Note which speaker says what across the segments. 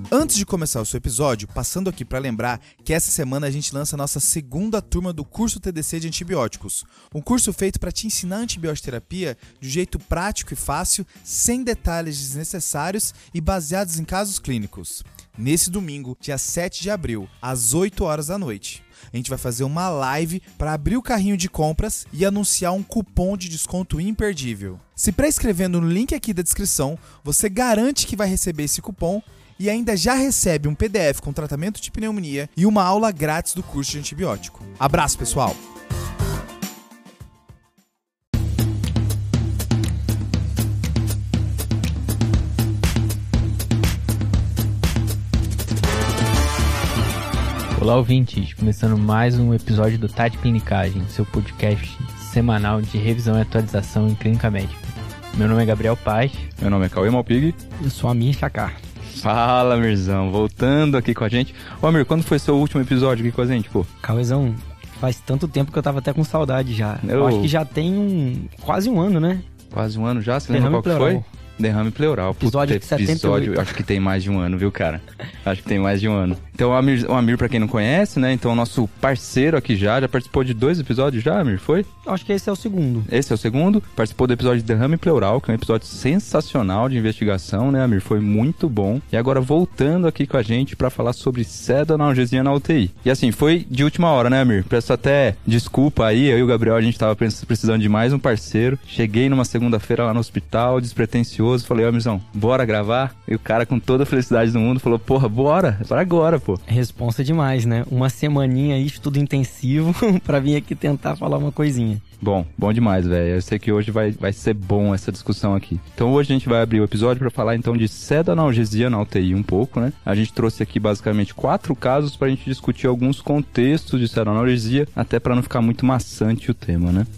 Speaker 1: Antes de começar o seu episódio, passando aqui para lembrar que essa semana a gente lança a nossa segunda turma do curso TDC de antibióticos. Um curso feito para te ensinar antibioterapia de um jeito prático e fácil, sem detalhes desnecessários e baseados em casos clínicos. Nesse domingo, dia 7 de abril, às 8 horas da noite. A gente vai fazer uma live para abrir o carrinho de compras e anunciar um cupom de desconto imperdível. Se pré-inscrevendo no link aqui da descrição, você garante que vai receber esse cupom e ainda já recebe um PDF com tratamento de pneumonia e uma aula grátis do curso de antibiótico. Abraço, pessoal!
Speaker 2: Olá, ouvintes! Começando mais um episódio do Tá de Clinicagem, seu podcast semanal de revisão e atualização em clínica médica. Meu nome é Gabriel Paz.
Speaker 3: Meu nome é Cauê Malpig.
Speaker 4: Eu sou Amir Chacar.
Speaker 3: Fala, Mirzão, voltando aqui com a gente. Ô, Amir, quando foi seu último episódio aqui com a gente, pô?
Speaker 4: Cauêzão, faz tanto tempo que eu tava até com saudade já. Eu acho que já tem quase um ano, né?
Speaker 3: Quase um ano já? Você lembra qual que foi? Derrame pleural.
Speaker 4: Episódio 78.
Speaker 3: Acho que tem mais de um ano, viu, cara? Acho que tem mais de um ano. Então, o Amir, pra quem não conhece, né? Então, o nosso parceiro aqui já participou de 2 episódios já, Amir, foi?
Speaker 4: Acho que esse é o segundo.
Speaker 3: Esse é o segundo. Participou do episódio de derrame pleural, que é um episódio sensacional de investigação, né, Amir? Foi muito bom. E agora, voltando aqui com a gente pra falar sobre sedanalgesia na UTI. E assim, foi de última hora, né, Amir? Peço até desculpa aí, eu e o Gabriel, a gente tava precisando de mais um parceiro. Cheguei numa segunda-feira lá no hospital, despretensioso. Falei, ó, Mirzão, bora gravar? E o cara, com toda a felicidade do mundo, falou, porra, bora agora, pô.
Speaker 4: Responsa demais, né? Uma semaninha aí, estudo intensivo, pra vir aqui tentar falar uma coisinha.
Speaker 3: Bom demais, velho. Eu sei que hoje vai ser bom essa discussão aqui. Então hoje a gente vai abrir o episódio pra falar então de sedanalgesia na UTI um pouco, né? A gente trouxe aqui basicamente 4 casos pra gente discutir alguns contextos de sedanalgesia, até pra não ficar muito maçante o tema, né?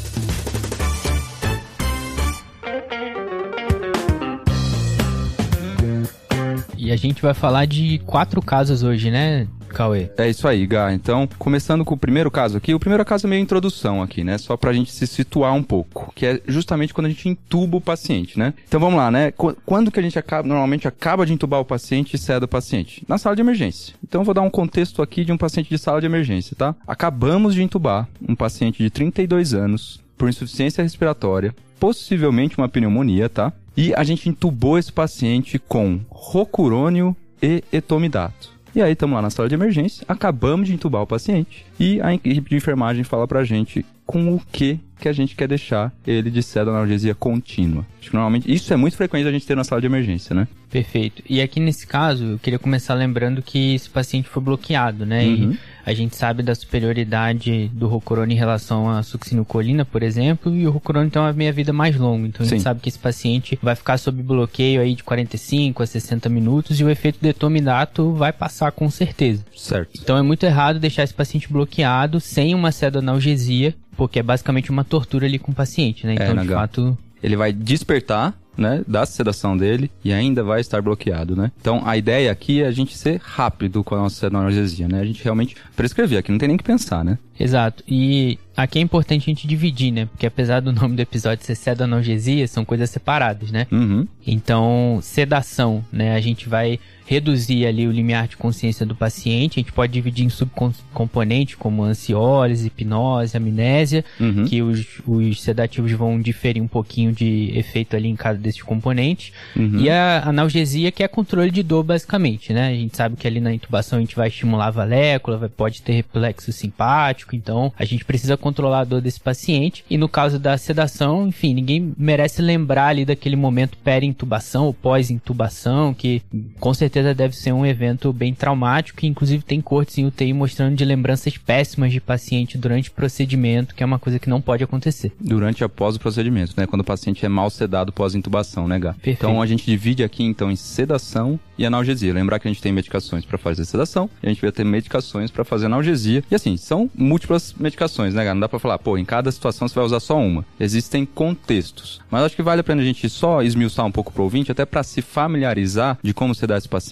Speaker 2: E a gente vai falar de 4 casos hoje, né, Cauê?
Speaker 3: É isso aí, Gá. Então, começando com o primeiro caso aqui. O primeiro caso é meio introdução aqui, né? Só pra gente se situar um pouco. Que é justamente quando a gente intuba o paciente, né? Então, vamos lá, né? Quando que a gente normalmente acaba de intubar o paciente e seda o paciente? Na sala de emergência. Então, eu vou dar um contexto aqui de um paciente de sala de emergência, tá? Acabamos de intubar um paciente de 32 anos por insuficiência respiratória, possivelmente uma pneumonia, tá? E a gente intubou esse paciente com rocurônio e etomidato. E aí estamos lá na sala de emergência, acabamos de intubar o paciente e a equipe de enfermagem fala pra gente com o que a gente quer deixar ele de sedanalgesia contínua. Acho que normalmente isso é muito frequente a gente ter na sala de emergência, né?
Speaker 2: Perfeito. E aqui nesse caso, eu queria começar lembrando que esse paciente foi bloqueado, né?
Speaker 3: Uhum.
Speaker 2: E a gente sabe da superioridade do rocurônio em relação à succinilcolina, por exemplo, e o rocurônio tem uma meia-vida mais longa. Então a gente sabe que esse paciente vai ficar sob bloqueio aí de 45 a 60 minutos e o efeito do etomidato vai passar com certeza.
Speaker 3: Certo.
Speaker 2: Então é muito errado deixar esse paciente bloqueado sem uma sedanalgesia, porque é basicamente uma tortura ali com o paciente, né? Então, de fato...
Speaker 3: Ele vai despertar, né, da sedação dele e ainda vai estar bloqueado, né? Então, a ideia aqui é a gente ser rápido com a nossa sedanalgesia, né? A gente realmente prescrever aqui, não tem nem que pensar, né?
Speaker 2: Exato. E aqui é importante a gente dividir, né? Porque apesar do nome do episódio ser sedanalgesia, são coisas separadas, né?
Speaker 3: Uhum.
Speaker 2: Então, sedação, né? A gente vai reduzir ali o limiar de consciência do paciente. A gente pode dividir em subcomponentes como ansiólise, hipnose, amnésia, que os sedativos vão diferir um pouquinho de efeito ali em cada desses componentes. E a analgesia, que é controle de dor, basicamente, né? A gente sabe que ali na intubação a gente vai estimular a valécula, pode ter reflexo simpático, então a gente precisa controlar a dor desse paciente. E no caso da sedação, enfim, ninguém merece lembrar ali daquele momento pré-intubação ou pós-intubação, que com certeza deve ser um evento bem traumático, que inclusive tem cortes em UTI mostrando de lembranças péssimas de paciente durante o procedimento, que é uma coisa que não pode acontecer.
Speaker 3: Durante e após o procedimento, né? Quando o paciente é mal sedado pós-intubação, né, Gá?
Speaker 2: Perfeito.
Speaker 3: Então a gente divide aqui, então, em sedação e analgesia. Lembrar que a gente tem medicações para fazer sedação e a gente vai ter medicações para fazer analgesia. E assim, são múltiplas medicações, né, Gá? Não dá para falar, pô, em cada situação você vai usar só uma. Existem contextos. Mas acho que vale a pena a gente só esmiuçar um pouco pro ouvinte, até para se familiarizar de como sedar esse paciente, de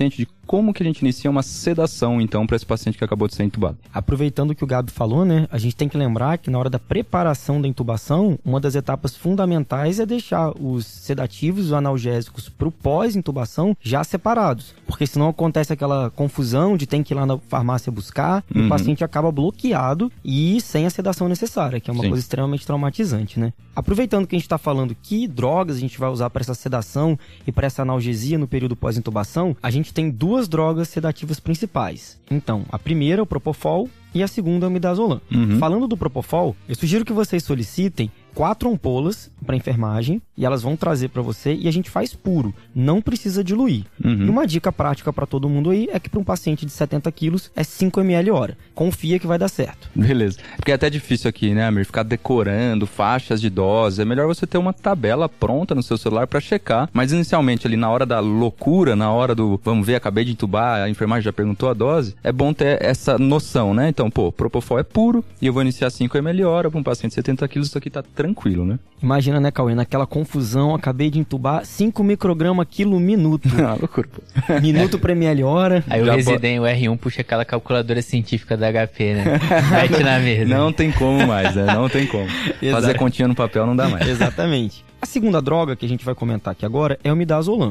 Speaker 3: como que a gente inicia uma sedação, então, para esse paciente que acabou de ser entubado.
Speaker 4: Aproveitando o que o Gabi falou, né, a gente tem que lembrar que na hora da preparação da intubação, uma das etapas fundamentais é deixar os sedativos e os analgésicos para o pós-intubação já separados, porque senão acontece aquela confusão de ter que ir lá na farmácia buscar, e o paciente acaba bloqueado e sem a sedação necessária, que é uma coisa extremamente traumatizante, né? Aproveitando que a gente está falando que drogas a gente vai usar para essa sedação e para essa analgesia no período pós-intubação, a gente tem 2 drogas sedativas principais. Então, a primeira é o Propofol e a segunda é o Midazolam. Falando do Propofol, eu sugiro que vocês solicitem 4 ampolas para enfermagem e elas vão trazer para você e a gente faz puro, não precisa diluir. E uma dica prática para todo mundo aí é que para um paciente de 70 quilos é 5 ml hora. Confia que vai dar certo.
Speaker 3: Beleza. Porque é até difícil aqui, né, Amir? Ficar decorando faixas de dose. É melhor você ter uma tabela pronta no seu celular para checar. Mas inicialmente ali na hora da loucura, na hora do vamos ver, acabei de entubar, a enfermagem já perguntou a dose, é bom ter essa noção, né? Então, Propofol é puro e eu vou iniciar 5 ml hora para um paciente de 70 quilos, isso aqui tá tranquilo, né?
Speaker 4: Imagina, né, Cauê, naquela confusão, acabei de entubar 5 microgramas quilo minuto.
Speaker 3: Loucura, pô.
Speaker 4: Minuto por ml hora.
Speaker 2: Aí o Resident, o R1, puxa aquela calculadora científica da HP, né? Mete na mesa.
Speaker 3: Não tem como mais, né? Não tem como. Fazer continha no papel não dá mais.
Speaker 4: Exatamente. A segunda droga que a gente vai comentar aqui agora é o Midazolam.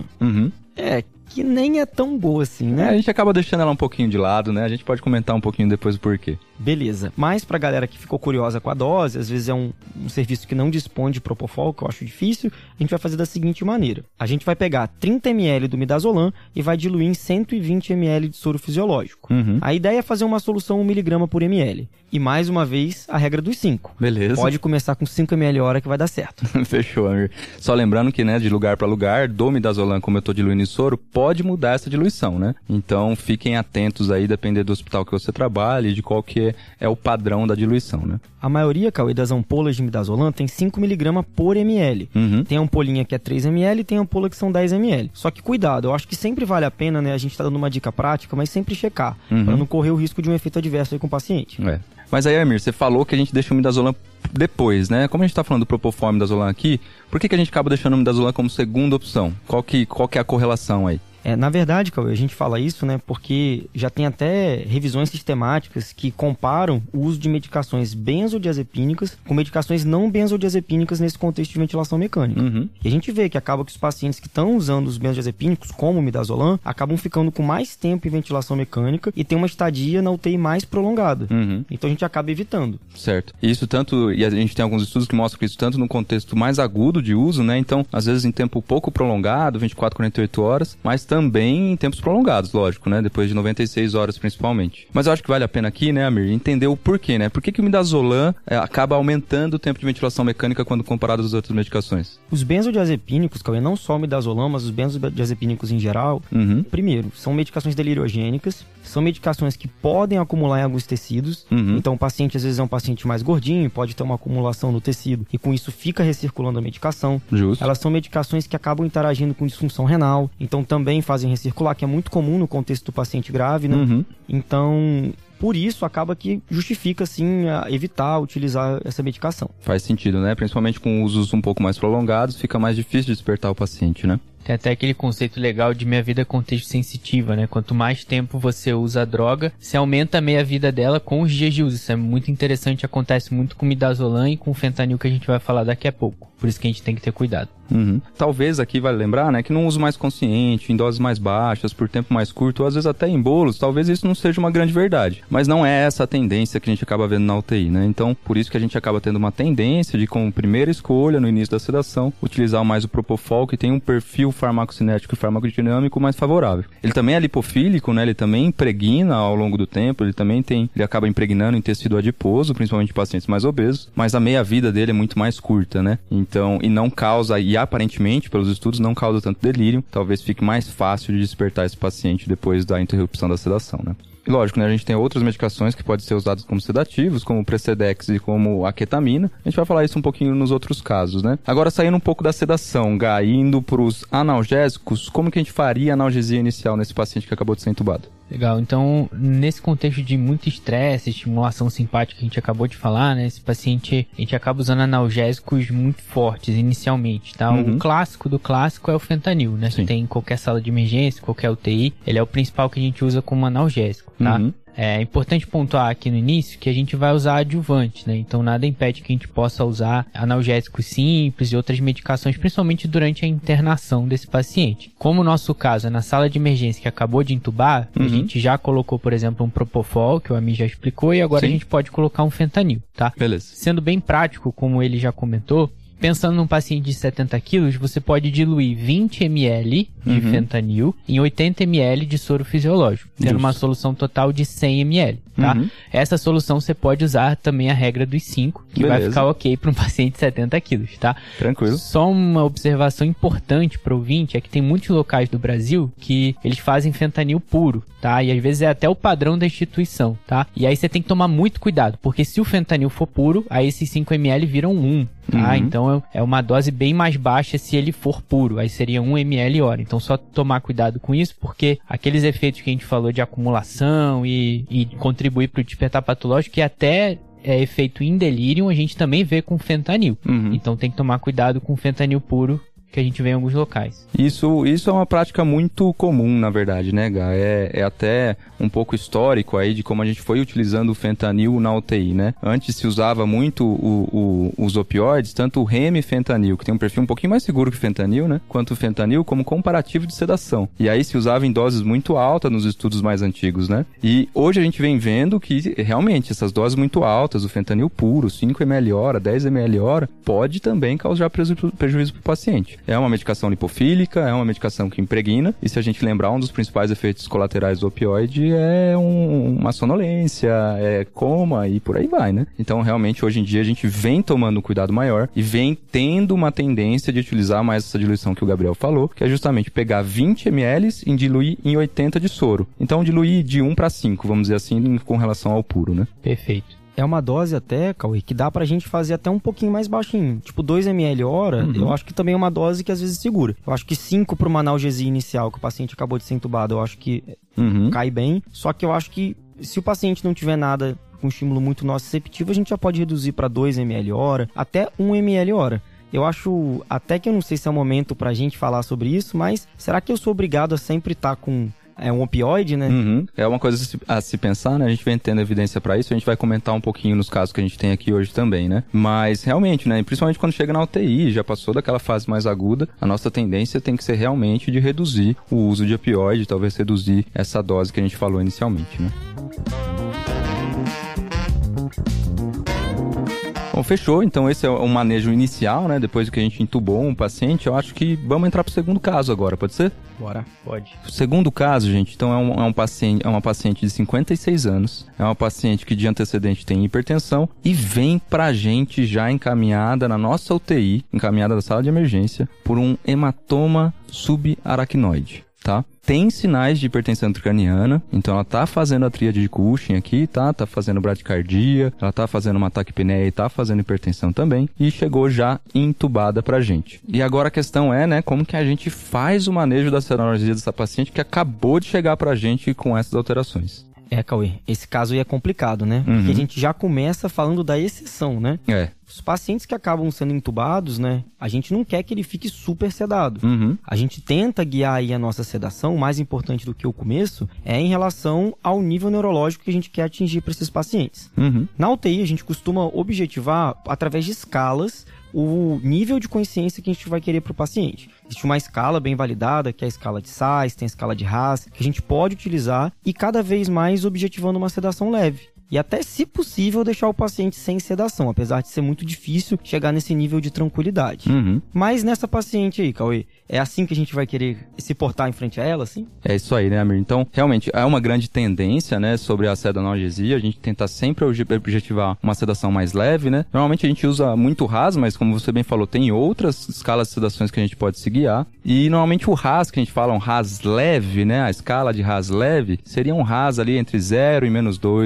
Speaker 4: Que nem é tão boa assim, né?
Speaker 3: A gente acaba deixando ela um pouquinho de lado, né? A gente pode comentar um pouquinho depois o porquê.
Speaker 4: Beleza. Mas pra galera que ficou curiosa com a dose, às vezes é um serviço que não dispõe de Propofol, que eu acho difícil, a gente vai fazer da seguinte maneira. A gente vai pegar 30 ml do Midazolam e vai diluir em 120 ml de soro fisiológico. A ideia é fazer uma solução 1 mg por ml. E mais uma vez, a regra dos 5.
Speaker 3: Beleza.
Speaker 4: Pode começar com 5 ml hora que vai dar certo.
Speaker 3: Fechou, Amir. Só lembrando que, né, de lugar para lugar, do Midazolam, como eu tô diluindo em soro, pode mudar essa diluição, né? Então, fiquem atentos aí, depender do hospital que você trabalha e de qual que é o padrão da diluição, né?
Speaker 4: A maioria, Cauê, das ampolas de Midazolam tem 5 mg por ml. Tem ampolinha que é 3 ml e tem ampola que são 10 ml. Só que cuidado, eu acho que sempre vale a pena, né? A gente tá dando uma dica prática, mas sempre checar, para não correr o risco de um efeito adverso aí com o paciente.
Speaker 3: Mas aí, Amir, você falou que a gente deixa o Midazolam depois, né? Como a gente tá falando do Propofol e Midazolam aqui, por que a gente acaba deixando o Midazolam como segunda opção? Qual que é a correlação aí?
Speaker 4: Na verdade, Cauê, a gente fala isso, né, porque já tem até revisões sistemáticas que comparam o uso de medicações benzodiazepínicas com medicações não benzodiazepínicas nesse contexto de ventilação mecânica. E a gente vê que acaba que os pacientes que estão usando os benzodiazepínicos, como o Midazolam, acabam ficando com mais tempo em ventilação mecânica e tem uma estadia na UTI mais prolongada. Então a gente acaba evitando.
Speaker 3: Certo. Isso tanto, e a gente tem alguns estudos que mostram que isso tanto no contexto mais agudo de uso, né, então às vezes em tempo pouco prolongado, 24, 48 horas, mas também em tempos prolongados, lógico, né? Depois de 96 horas, principalmente. Mas eu acho que vale a pena aqui, né, Amir, entender o porquê, né? Por que o Midazolam acaba aumentando o tempo de ventilação mecânica quando comparado às outras medicações?
Speaker 4: Os benzodiazepínicos, Cauê, não só o Midazolam, mas os benzodiazepínicos em geral, primeiro, são medicações deliriogênicas, são medicações que podem acumular em alguns tecidos, então o paciente às vezes é um paciente mais gordinho, pode ter uma acumulação no tecido e com isso fica recirculando a medicação.
Speaker 3: Justo.
Speaker 4: Elas são medicações que acabam interagindo com disfunção renal, então também fazem recircular, que é muito comum no contexto do paciente grave, né? Então, por isso, acaba que justifica, sim, evitar utilizar essa medicação.
Speaker 3: Faz sentido, né? Principalmente com usos um pouco mais prolongados, fica mais difícil de despertar o paciente, né?
Speaker 2: Tem até aquele conceito legal de meia-vida contexto sensitiva, né? Quanto mais tempo você usa a droga, você aumenta a meia-vida dela com os dias de uso. Isso é muito interessante, acontece muito com o Midazolam e com o fentanil, que a gente vai falar daqui a pouco. Por isso que a gente tem que ter cuidado.
Speaker 3: Talvez aqui vale lembrar, né, que num uso mais consciente, em doses mais baixas, por tempo mais curto, ou às vezes até em bolos, talvez isso não seja uma grande verdade. Mas não é essa a tendência que a gente acaba vendo na UTI, né? Então, por isso que a gente acaba tendo uma tendência de, como primeira escolha, no início da sedação, utilizar mais o Propofol, que tem um perfil farmacocinético e farmacodinâmico mais favorável. Ele também é lipofílico, né? Ele também impregna ao longo do tempo, ele acaba impregnando em tecido adiposo, principalmente em pacientes mais obesos, mas a meia-vida dele é muito mais curta, né? Então, e não causa, e aparentemente, pelos estudos, não causa tanto delírio, talvez fique mais fácil de despertar esse paciente depois da interrupção da sedação, né? E lógico, né, a gente tem outras medicações que podem ser usadas como sedativos, como o Precedex e como a ketamina. A gente vai falar isso um pouquinho nos outros casos, né? Agora, saindo um pouco da sedação, indo para os analgésicos, como que a gente faria a analgesia inicial nesse paciente que acabou de ser entubado?
Speaker 2: Legal, então nesse contexto de muito estresse, estimulação simpática que a gente acabou de falar, né, esse paciente, a gente acaba usando analgésicos muito fortes inicialmente, tá? O clássico do clássico é o fentanil, né, que tem em qualquer sala de emergência, qualquer UTI, ele é o principal que a gente usa como analgésico, tá? É importante pontuar aqui no início que a gente vai usar adjuvante, né? Então nada impede que a gente possa usar analgésicos simples e outras medicações, principalmente durante a internação desse paciente. Como o nosso caso é na sala de emergência que acabou de intubar, a gente já colocou, por exemplo, um propofol, que o Ami já explicou, e agora a gente pode colocar um fentanil, tá?
Speaker 3: Beleza.
Speaker 2: Sendo bem prático, como ele já comentou, pensando num paciente de 70 quilos, você pode diluir 20 ml de fentanil em 80 ml de soro fisiológico, tendo uma solução total de 100 ml, tá? Essa solução você pode usar também a regra dos 5, que vai ficar ok para um paciente de 70 quilos, tá?
Speaker 3: Tranquilo.
Speaker 2: Só uma observação importante para o ouvinte é que tem muitos locais do Brasil que eles fazem fentanil puro, tá? E às vezes é até o padrão da instituição, tá? E aí você tem que tomar muito cuidado, porque se o fentanil for puro, aí esses 5 ml viram 1, tá? Então é uma dose bem mais baixa se ele for puro, aí seria 1 ml hora. Então só tomar cuidado com isso, porque aqueles efeitos que a gente falou de acumulação e contribuir para o despertar patológico, que até é efeito em delírio, a gente também vê com fentanil. Então tem que tomar cuidado com fentanil puro, que a gente vê em alguns locais.
Speaker 3: Isso é uma prática muito comum, na verdade, né, Gá? É até um pouco histórico aí de como a gente foi utilizando o fentanil na UTI, né? Antes se usava muito os opioides, tanto o remifentanil, que tem um perfil um pouquinho mais seguro que o fentanil, né? Quanto o fentanil como comparativo de sedação. E aí se usava em doses muito altas nos estudos mais antigos, né? E hoje a gente vem vendo que realmente essas doses muito altas, o fentanil puro, 5 ml hora, 10 ml hora, pode também causar prejuízo para o paciente. É uma medicação lipofílica, é uma medicação que impregna, e se a gente lembrar, um dos principais efeitos colaterais do opioide é uma sonolência, é coma e por aí vai, né? Então, realmente, hoje em dia, a gente vem tomando um cuidado maior e vem tendo uma tendência de utilizar mais essa diluição que o Gabriel falou, que é justamente pegar 20 ml e diluir em 80 de soro. Então, diluir de 1 para 5, vamos dizer assim, com relação ao puro, né?
Speaker 2: Perfeito.
Speaker 4: É uma dose até, Cauê, que dá pra gente fazer até um pouquinho mais baixinho. Tipo 2 ml hora, eu acho que também é uma dose que às vezes segura. Eu acho que 5 pra uma analgesia inicial, que o paciente acabou de ser entubado, eu acho que cai bem. Só que eu acho que se o paciente não tiver nada com estímulo muito nociceptivo, a gente já pode reduzir pra 2 ml hora, até 1 ml hora. Eu acho, até que eu não sei se é o momento pra gente falar sobre isso, mas será que eu sou obrigado a sempre estar com... É um opioide, né?
Speaker 3: É uma coisa a se pensar, né? A gente vem tendo evidência pra isso, a gente vai comentar um pouquinho nos casos que a gente tem aqui hoje também, né? Mas realmente, né? Principalmente quando chega na UTI, já passou daquela fase mais aguda, a nossa tendência tem que ser realmente de reduzir o uso de opioide, talvez reduzir essa dose que a gente falou inicialmente, né? Bom, fechou. Então esse é o manejo inicial, né? Depois que a gente entubou um paciente, eu acho que vamos entrar pro segundo caso agora, pode ser?
Speaker 2: Bora, pode.
Speaker 3: O segundo caso, gente, então é uma paciente de 56 anos, é uma paciente que de antecedente tem hipertensão e vem pra gente já encaminhada na nossa UTI, encaminhada da sala de emergência, por um hematoma subaracnoide, tá? Tem sinais de hipertensão intracraniana, então ela tá fazendo a tríade de Cushing aqui, tá fazendo bradicardia, ela tá fazendo uma taquipneia e tá fazendo hipertensão também, e chegou já entubada pra gente. E agora a questão é, né, como que a gente faz o manejo da analgesia dessa paciente que acabou de chegar pra gente com essas alterações.
Speaker 4: Cauê, esse caso aí é complicado, né? Porque a gente já começa falando da exceção, né? Os pacientes que acabam sendo entubados, né? A gente não quer que ele fique super sedado. A gente tenta guiar aí a nossa sedação, o mais importante do que o começo, é em relação ao nível neurológico que a gente quer atingir para esses pacientes. Na UTI, a gente costuma objetivar, através de escalas, o nível de consciência que a gente vai querer para o paciente. Existe uma escala bem validada, que é a escala de Sais, tem a escala de Haas, que a gente pode utilizar e cada vez mais objetivando uma sedação leve. E até, se possível, deixar o paciente sem sedação, apesar de ser muito difícil chegar nesse nível de tranquilidade. Mas nessa paciente aí, Cauê, é assim que a gente vai querer se portar em frente a ela, assim?
Speaker 3: É isso aí, né, Amir? Então, realmente, é uma grande tendência, né, sobre a sedanalgesia. A gente tenta sempre objetivar uma sedação mais leve, né? Normalmente a gente usa muito Haas, mas como você bem falou, tem outras escalas de sedações que a gente pode se guiar. E normalmente o Haas, que a gente fala, um Haas leve, né? A escala de Haas leve, seria um Haas ali entre 0 e -2, mais ou menos.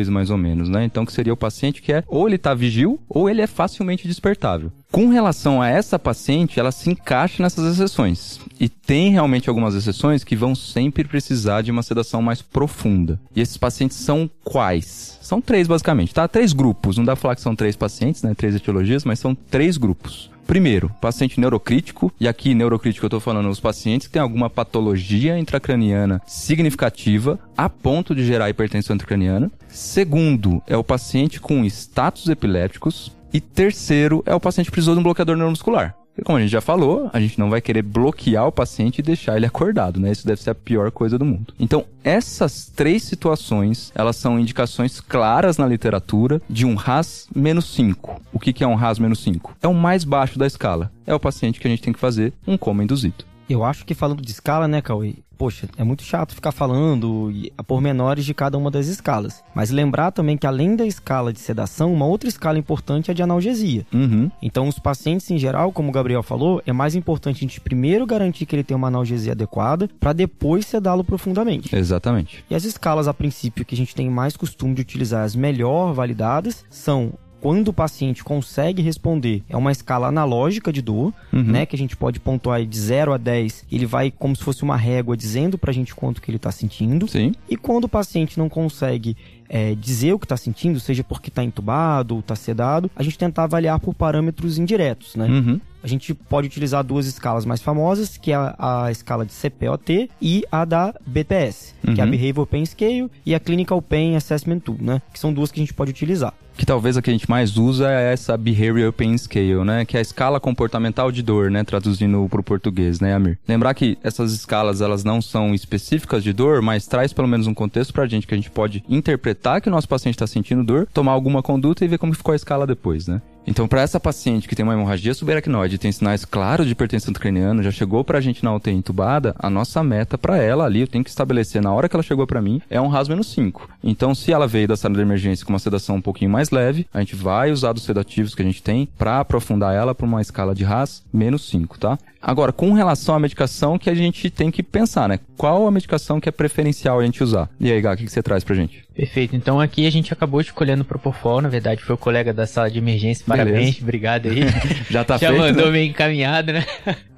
Speaker 3: menos, né? Então, que seria o paciente que ou ele tá vigil, ou ele é facilmente despertável. Com relação a essa paciente, ela se encaixa nessas exceções. E tem realmente algumas exceções que vão sempre precisar de uma sedação mais profunda. E esses pacientes são quais? São 3, basicamente, tá? 3 grupos. Não dá pra falar que são 3 pacientes, né? 3 etiologias, mas são 3 grupos. Primeiro, paciente neurocrítico, e aqui neurocrítico eu tô falando os pacientes que têm alguma patologia intracraniana significativa a ponto de gerar hipertensão intracraniana. Segundo, é o paciente com status epilépticos. E terceiro, é o paciente que precisou de um bloqueador neuromuscular. Porque, como a gente já falou, a gente não vai querer bloquear o paciente e deixar ele acordado, né? Isso deve ser a pior coisa do mundo. Então, essas 3 situações, elas são indicações claras na literatura de um RAS menos 5. O que é um RAS menos 5? É o mais baixo da escala. É o paciente que a gente tem que fazer um coma induzido.
Speaker 4: Eu acho que falando de escala, né, Cauê? Poxa, é muito chato ficar falando a pormenores de cada uma das escalas. Mas lembrar também que além da escala de sedação, uma outra escala importante é a de analgesia. Então, os pacientes em geral, como o Gabriel falou, é mais importante a gente primeiro garantir que ele tem uma analgesia adequada para depois sedá-lo profundamente.
Speaker 3: Exatamente.
Speaker 4: E as escalas, a princípio, que a gente tem mais costume de utilizar, as melhor validadas, são... Quando o paciente consegue responder, é uma escala analógica de dor, né? Que a gente pode pontuar de 0 a 10, ele vai como se fosse uma régua dizendo pra gente quanto que ele tá sentindo.
Speaker 3: Sim.
Speaker 4: E quando o paciente não consegue dizer o que tá sentindo, seja porque tá entubado ou tá sedado, a gente tentar avaliar por parâmetros indiretos, né? A gente pode utilizar 2 escalas mais famosas, que é a escala de CPOT e a da BPS, que é a Behavioral Pain Scale e a Clinical Pain Assessment Tool, né? Que são 2 que a gente pode utilizar.
Speaker 3: Que talvez a que a gente mais usa é essa Behavioral Pain Scale, né? Que é a escala comportamental de dor, né? Traduzindo para o português, né, Amir? Lembrar que essas escalas, elas não são específicas de dor, mas traz pelo menos um contexto pra gente que a gente pode interpretar que o nosso paciente está sentindo dor, tomar alguma conduta e ver como ficou a escala depois, né? Então, para essa paciente que tem uma hemorragia subaracnoide e tem sinais claros de hipertensão intracraniana, já chegou pra gente na UTI entubada, a nossa meta para ela ali, eu tenho que estabelecer na hora que ela chegou para mim, é um RAS menos 5. Então, se ela veio da sala de emergência com uma sedação um pouquinho mais leve, a gente vai usar dos sedativos que a gente tem para aprofundar ela para uma escala de RAS menos 5, tá? Agora, com relação à medicação que a gente tem que pensar, né? Qual a medicação que é preferencial a gente usar? E aí, Gá, o que você traz pra gente?
Speaker 2: Perfeito. Então, aqui a gente acabou escolhendo o Propofol. Na verdade, foi o colega da sala de emergência. Parabéns, beleza. Obrigado aí.
Speaker 3: Já tá
Speaker 2: Já
Speaker 3: feito,
Speaker 2: mandou
Speaker 3: né?
Speaker 2: bem encaminhado, né?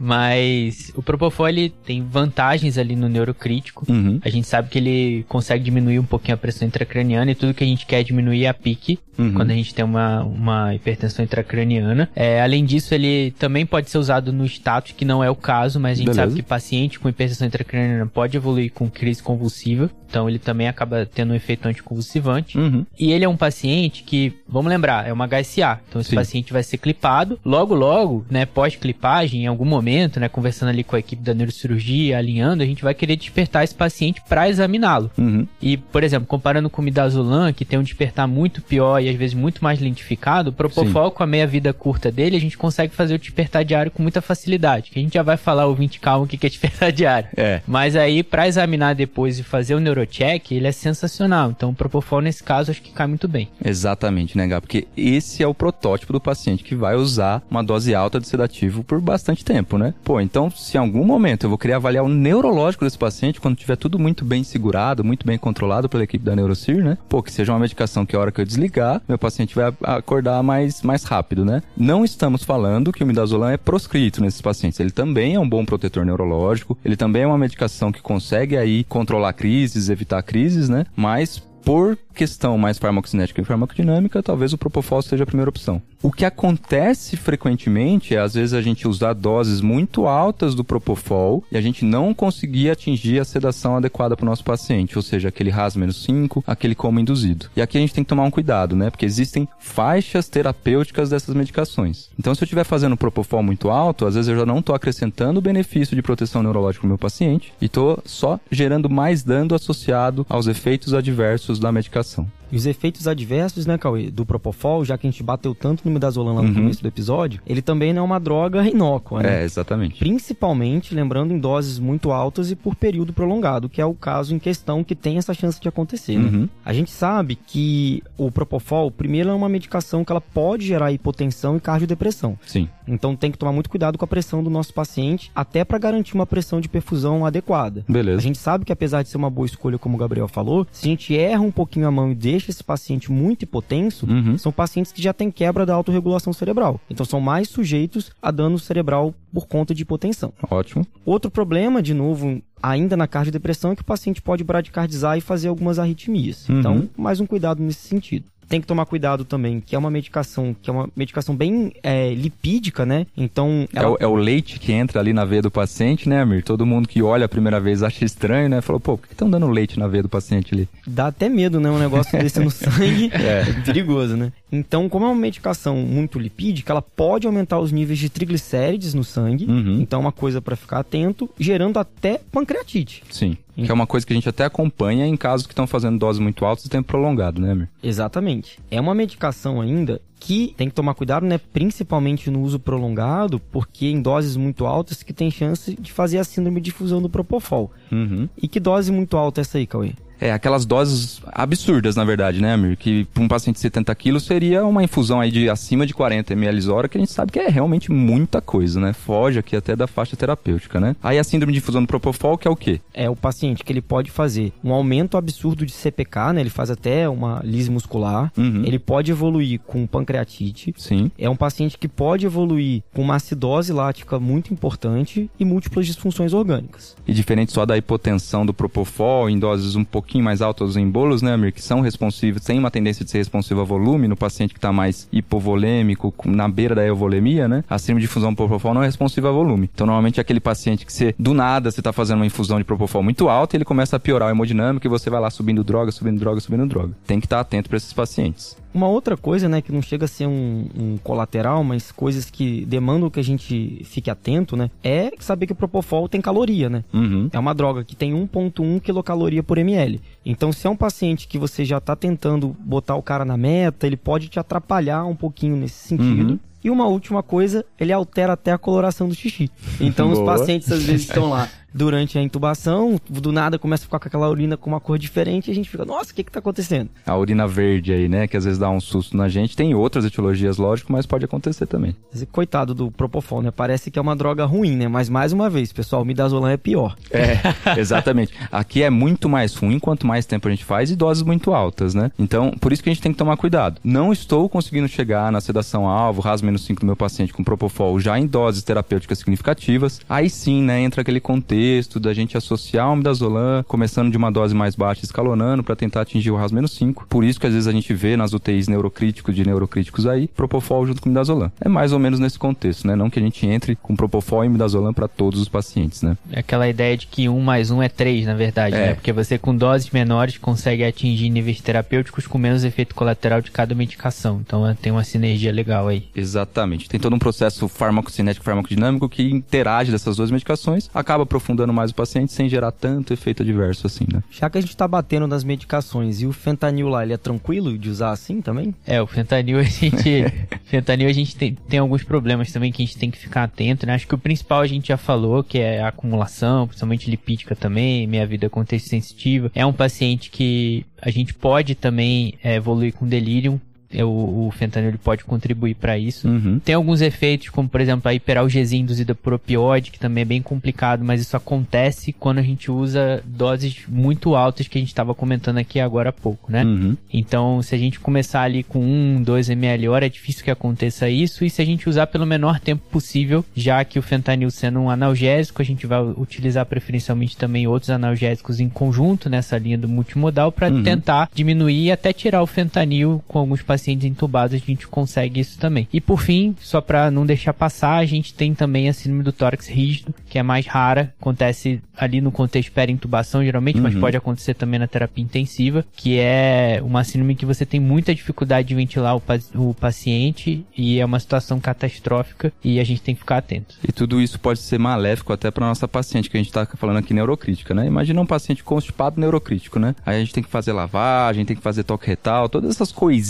Speaker 2: Mas o Propofol, ele tem vantagens ali no neurocrítico. A gente sabe que ele consegue diminuir um pouquinho a pressão intracraniana e tudo que a gente quer é diminuir a pique quando a gente tem uma hipertensão intracraniana. Além disso, ele também pode ser usado no status, que não é o caso, mas a gente sabe que paciente com hipertensão intracraniana pode evoluir com crise convulsiva, então ele também acaba tendo um efeito anticonvulsivante. E ele é um paciente que, vamos lembrar, é uma HSA, então esse paciente vai ser clipado, logo, né, pós-clipagem, em algum momento, né, conversando ali com a equipe da neurocirurgia, alinhando, a gente vai querer despertar esse paciente para examiná-lo. E, por exemplo, comparando com o midazolam, que tem um despertar muito pior e às vezes muito mais lentificado, o Propofol, com a meia-vida curta dele, a gente consegue fazer o despertar diário com muita facilidade, que a gente já vai falar, ouvinte calmo, o que é despertar diário. Mas aí, para examinar depois e fazer o neurocheck, ele é sensacional. Então, o Propofol, nesse caso, acho que cai muito bem.
Speaker 3: Exatamente, né, Gá? Porque esse é o protótipo do paciente que vai usar uma dose alta de sedativo por bastante tempo, né? Pô, então, se em algum momento eu vou querer avaliar o neurológico desse paciente, quando tiver tudo muito bem segurado, muito bem controlado pela equipe da Neurocir, né? Pô, que seja uma medicação que a hora que eu desligar, meu paciente vai acordar mais rápido, né? Não estamos falando que o midazolam é proscrito nesses pacientes. Ele também é um bom protetor neurológico, ele também é uma medicação que consegue aí controlar crises, evitar crises, né? Mas por questão mais farmacocinética e farmacodinâmica, talvez o Propofol seja a primeira opção. O que acontece frequentemente é, às vezes, a gente usar doses muito altas do Propofol e a gente não conseguir atingir a sedação adequada para o nosso paciente, ou seja, aquele RAS menos 5, aquele coma induzido. E aqui a gente tem que tomar um cuidado, né? Porque existem faixas terapêuticas dessas medicações. Então, se eu estiver fazendo Propofol muito alto, às vezes eu já não estou acrescentando o benefício de proteção neurológica no meu paciente e estou só gerando mais dano associado aos efeitos adversos da medicação.
Speaker 4: E os efeitos adversos, né, Cauê, do Propofol, já que a gente bateu tanto no midazolam lá no começo do episódio, ele também não é uma droga inócua, né?
Speaker 3: Exatamente.
Speaker 4: Principalmente, lembrando, em doses muito altas e por período prolongado, que é o caso em questão que tem essa chance de acontecer, né? A gente sabe que o Propofol, primeiro, é uma medicação que ela pode gerar hipotensão e cardiodepressão.
Speaker 3: Sim.
Speaker 4: Então tem que tomar muito cuidado com a pressão do nosso paciente, até para garantir uma pressão de perfusão adequada.
Speaker 3: Beleza.
Speaker 4: A gente sabe que apesar de ser uma boa escolha, como o Gabriel falou, se a gente erra um pouquinho a mão e deixa esse paciente muito hipotenso, são pacientes que já têm quebra da autorregulação cerebral. Então são mais sujeitos a dano cerebral por conta de hipotensão.
Speaker 3: Ótimo.
Speaker 4: Outro problema, de novo, ainda na cardiodepressão, é que o paciente pode bradicardizar e fazer algumas arritmias. Então, mais um cuidado nesse sentido. Tem que tomar cuidado também, que é uma medicação bem lipídica, né? Então...
Speaker 3: É o leite que entra ali na veia do paciente, né, Amir? Todo mundo que olha a primeira vez acha estranho, né? Falou, pô, por que estão dando leite na veia do paciente ali?
Speaker 4: Dá até medo, né? Um negócio desse no sangue é perigoso, né? Então, como é uma medicação muito lipídica, ela pode aumentar os níveis de triglicérides no sangue. Então, é uma coisa para ficar atento, gerando até pancreatite.
Speaker 3: Sim. Que é uma coisa que a gente até acompanha em casos que estão fazendo doses muito altas e tempo prolongado, né, Amir?
Speaker 4: Exatamente. É uma medicação ainda que tem que tomar cuidado, né? Principalmente no uso prolongado, porque em doses muito altas que tem chance de fazer a síndrome de difusão do Propofol. E que dose muito alta é essa aí, Cauê?
Speaker 3: Aquelas doses absurdas, na verdade, né, Amir? Que para um paciente de 70 quilos seria uma infusão aí de acima de 40 ml hora, que a gente sabe que é realmente muita coisa, né? Foge aqui até da faixa terapêutica, né? Aí a síndrome de difusão do Propofol, que é o quê?
Speaker 4: É o paciente que ele pode fazer um aumento absurdo de CPK, né? Ele faz até uma lise muscular. Ele pode evoluir com pancreatite.
Speaker 3: Sim.
Speaker 4: É um paciente que pode evoluir com uma acidose lática muito importante e múltiplas disfunções orgânicas.
Speaker 3: E diferente só da hipotensão do Propofol, em doses um pouquinho mais altas os embolos, né, Amir, que são responsivos, tem uma tendência de ser responsivo a volume no paciente que está mais hipovolêmico, na beira da euvolemia, né? A síndrome de difusão do Propofol não é responsiva a volume. Então, normalmente, é aquele paciente que você, do nada, você está fazendo uma infusão de Propofol muito alta e ele começa a piorar a hemodinâmica e você vai lá subindo droga. Tem que estar atento para esses pacientes.
Speaker 4: Uma outra coisa, né, que não chega a ser um colateral, mas coisas que demandam que a gente fique atento, né, é saber que o Propofol tem caloria, né? É uma droga que tem 1,1 quilocaloria por ml. Então, se é um paciente que você já está tentando botar o cara na meta, ele pode te atrapalhar um pouquinho nesse sentido. E uma última coisa, ele altera até a coloração do xixi. Então, os pacientes às vezes estão lá durante a intubação, do nada começa a ficar com aquela urina com uma cor diferente e a gente fica, nossa, o que tá acontecendo?
Speaker 3: A urina verde aí, né, que às vezes dá um susto na gente. Tem outras etiologias, lógico, mas pode acontecer também.
Speaker 4: Coitado do Propofol, né? Parece que é uma droga ruim, né? Mas mais uma vez, pessoal, o midazolam é pior.
Speaker 3: Exatamente. Aqui é muito mais ruim quanto mais tempo a gente faz e doses muito altas, né? Então, por isso que a gente tem que tomar cuidado. Não estou conseguindo chegar na sedação alvo, RAS-5 do meu paciente com Propofol já em doses terapêuticas significativas. Aí sim, né, entra aquele contexto da gente associar o midazolam, começando de uma dose mais baixa, escalonando para tentar atingir o RAS-5. Por isso que às vezes a gente vê nas UTIs neurocríticos aí, Propofol junto com midazolam. É mais ou menos nesse contexto, né? Não que a gente entre com Propofol e midazolam para todos os pacientes, né?
Speaker 2: É aquela ideia de que 1 mais 1 é 3, na verdade, né? Porque você com doses menores consegue atingir níveis terapêuticos com menos efeito colateral de cada medicação. Então tem uma sinergia legal aí.
Speaker 3: Exatamente. Tem todo um processo farmacocinético, farmacodinâmico que interage dessas duas medicações, acaba aprofundando mais o paciente sem gerar tanto efeito adverso assim, né?
Speaker 4: Já que a gente tá batendo nas medicações, e o fentanil lá, ele é tranquilo de usar assim também?
Speaker 2: O fentanil a gente tem alguns problemas também que a gente tem que ficar atento, né? Acho que o principal a gente já falou, que é a acumulação, principalmente lipídica também, meia vida contexto sensitiva. É um paciente que a gente pode também evoluir com delírio. O fentanil ele pode contribuir para isso. Tem alguns efeitos, como por exemplo a hiperalgesia induzida por opioide, que também é bem complicado, mas isso acontece quando a gente usa doses muito altas que a gente estava comentando aqui agora há pouco, né? Então, se a gente começar ali com 1, 2 ml hora, é difícil que aconteça isso, e se a gente usar pelo menor tempo possível, já que o fentanil sendo um analgésico, a gente vai utilizar preferencialmente também outros analgésicos em conjunto nessa linha do multimodal para tentar diminuir e até tirar o fentanil com alguns pacientes entubados. A gente consegue isso também. E por fim, só para não deixar passar, a gente tem também a síndrome do tórax rígido, que é mais rara, acontece ali no contexto pré-intubação geralmente, mas pode acontecer também na terapia intensiva, que é uma síndrome que você tem muita dificuldade de ventilar o paciente e é uma situação catastrófica e a gente tem que ficar atento.
Speaker 3: E tudo isso pode ser maléfico até para nossa paciente, que a gente está falando aqui neurocrítica, né? Imagina um paciente constipado neurocrítico, né? Aí a gente tem que fazer lavagem, tem que fazer toque retal, todas essas coisinhas,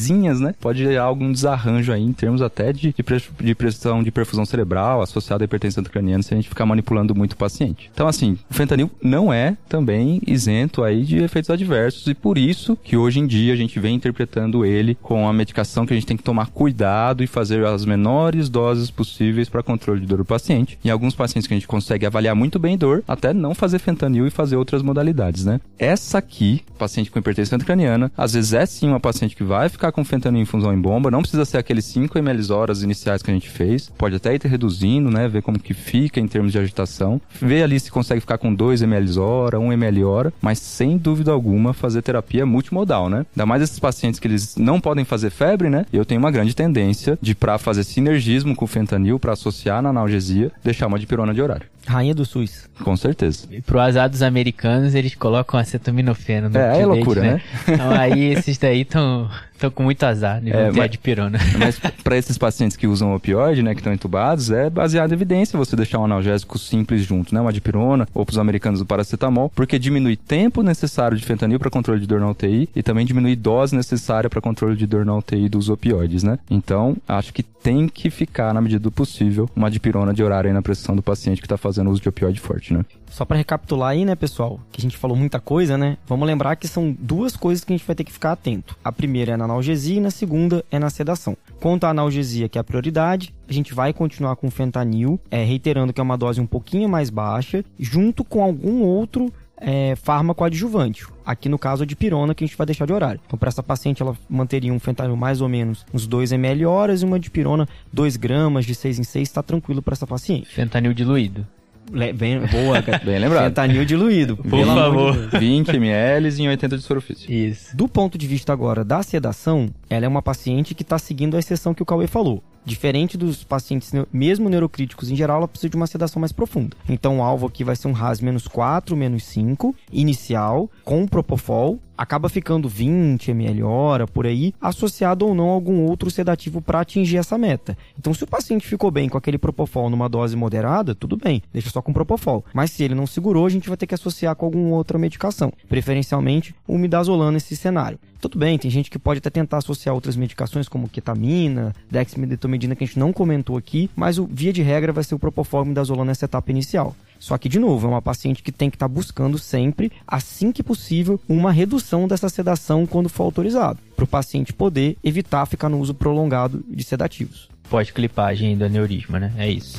Speaker 3: né? Pode gerar algum desarranjo aí em termos até de pressão de perfusão cerebral associada à hipertensão intracraniana se a gente ficar manipulando muito o paciente. Então, assim, o fentanil não é também isento aí de efeitos adversos e por isso que hoje em dia a gente vem interpretando ele com a medicação que a gente tem que tomar cuidado e fazer as menores doses possíveis para controle de dor do paciente. Em alguns pacientes que a gente consegue avaliar muito bem dor, até não fazer fentanil e fazer outras modalidades, né? Essa aqui, paciente com hipertensão intracraniana, às vezes é sim uma paciente que vai ficar com fentanil em infusão em bomba, não precisa ser aqueles 5 ml horas iniciais que a gente fez, pode até ir reduzindo, né? Ver como que fica em termos de agitação, ver ali se consegue ficar com 2 ml hora, 1 ml hora, mas sem dúvida alguma fazer terapia multimodal, né? Ainda mais esses pacientes que eles não podem fazer febre, né? Eu tenho uma grande tendência de, pra fazer sinergismo com o fentanil, pra associar na analgesia, deixar uma dipirona de horário.
Speaker 4: Rainha do SUS.
Speaker 3: Com certeza.
Speaker 2: E pro azar dos americanos, eles colocam acetaminofeno no
Speaker 3: é loucura, né?
Speaker 2: Então aí esses daí estão com muito azar de não ter a dipirona.
Speaker 3: Mas para esses pacientes que usam opioide, né, que estão entubados, é baseado em evidência você deixar um analgésico simples junto, né, uma dipirona, ou para os americanos o paracetamol, porque diminui tempo necessário de fentanil para controle de dor na UTI e também diminui dose necessária para controle de dor na UTI dos opioides, né? Então, acho que tem que ficar, na medida do possível, uma dipirona de horário aí na prescrição do paciente que está fazendo uso de opioide forte, né?
Speaker 4: Só para recapitular aí, né, pessoal, que a gente falou muita coisa, né? Vamos lembrar que são duas coisas que a gente vai ter que ficar atento. A primeira é na analgesia e na segunda é na sedação. Quanto à analgesia, que é a prioridade, a gente vai continuar com o fentanil, reiterando que é uma dose um pouquinho mais baixa, junto com algum outro fármaco adjuvante. Aqui no caso a dipirona, que a gente vai deixar de horário. Então para essa paciente ela manteria um fentanil mais ou menos uns 2 ml horas e uma dipirona 2 gramas de 6 em 6, está tranquilo para essa paciente.
Speaker 2: Fentanil diluído.
Speaker 4: Bem, boa, cara.
Speaker 3: Bem lembrado.
Speaker 4: Fentanil diluído.
Speaker 2: Por favor.
Speaker 3: 20 ml em 80 de sorofício.
Speaker 2: Isso.
Speaker 4: Do ponto de vista agora da sedação, ela é uma paciente que está seguindo a exceção que o Cauê falou. Diferente dos pacientes, mesmo neurocríticos em geral, ela precisa de uma sedação mais profunda. Então o alvo aqui vai ser um RAS -4, -5, inicial, com propofol. Acaba ficando 20 ml hora, por aí, associado ou não a algum outro sedativo para atingir essa meta. Então se o paciente ficou bem com aquele propofol numa dose moderada, tudo bem, deixa só com propofol. Mas se ele não segurou, a gente vai ter que associar com alguma outra medicação. Preferencialmente, o midazolam nesse cenário. Tudo bem, tem gente que pode até tentar associar outras medicações como ketamina, dexmedetomidina, que a gente não comentou aqui, mas via de regra vai ser o propofol e o midazolam nessa etapa inicial. Só que, de novo, é uma paciente que tem que estar buscando sempre, assim que possível, uma redução dessa sedação quando for autorizado, para o paciente poder evitar ficar no uso prolongado de sedativos.
Speaker 2: Pós-clipagem do aneurisma, né? É isso.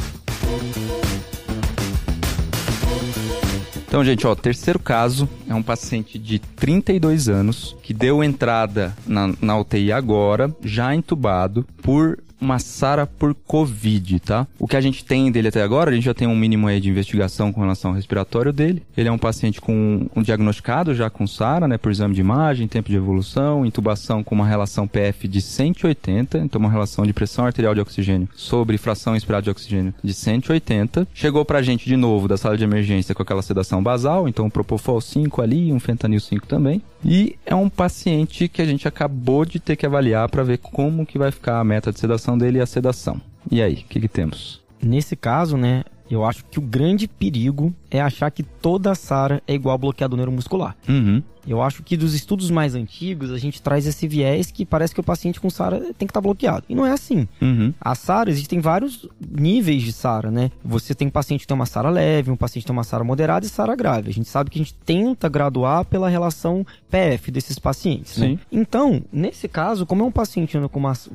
Speaker 3: Então, gente, terceiro caso é um paciente de 32 anos que deu entrada na UTI agora, já entubado, por uma SARA por Covid, tá? O que a gente tem dele até agora, a gente já tem um mínimo aí de investigação com relação ao respiratório dele. Ele é um paciente com um diagnosticado já com SARA, né? Por exame de imagem, tempo de evolução, intubação com uma relação PF de 180, então uma relação de pressão arterial de oxigênio sobre fração inspirada de oxigênio de 180. Chegou pra gente de novo da sala de emergência com aquela sedação basal, então um propofol 5 ali, um fentanil 5 também. E é um paciente que a gente acabou de ter que avaliar para ver como que vai ficar a meta de sedação dele e a sedação. E aí, o que temos?
Speaker 4: Nesse caso, né, eu acho que o grande perigo é achar que toda SARA é igual bloqueador neuromuscular.
Speaker 3: Uhum.
Speaker 4: Eu acho que dos estudos mais antigos, a gente traz esse viés que parece que o paciente com SARA tem que estar bloqueado. E não é assim.
Speaker 3: Uhum.
Speaker 4: A SARA, existem vários níveis de SARA, né? Você tem paciente que tem uma SARA leve, um paciente que tem uma SARA moderada e SARA grave. A gente sabe que a gente tenta graduar pela relação PF desses pacientes,
Speaker 3: Sim.
Speaker 4: né? Então, nesse caso, como é um paciente com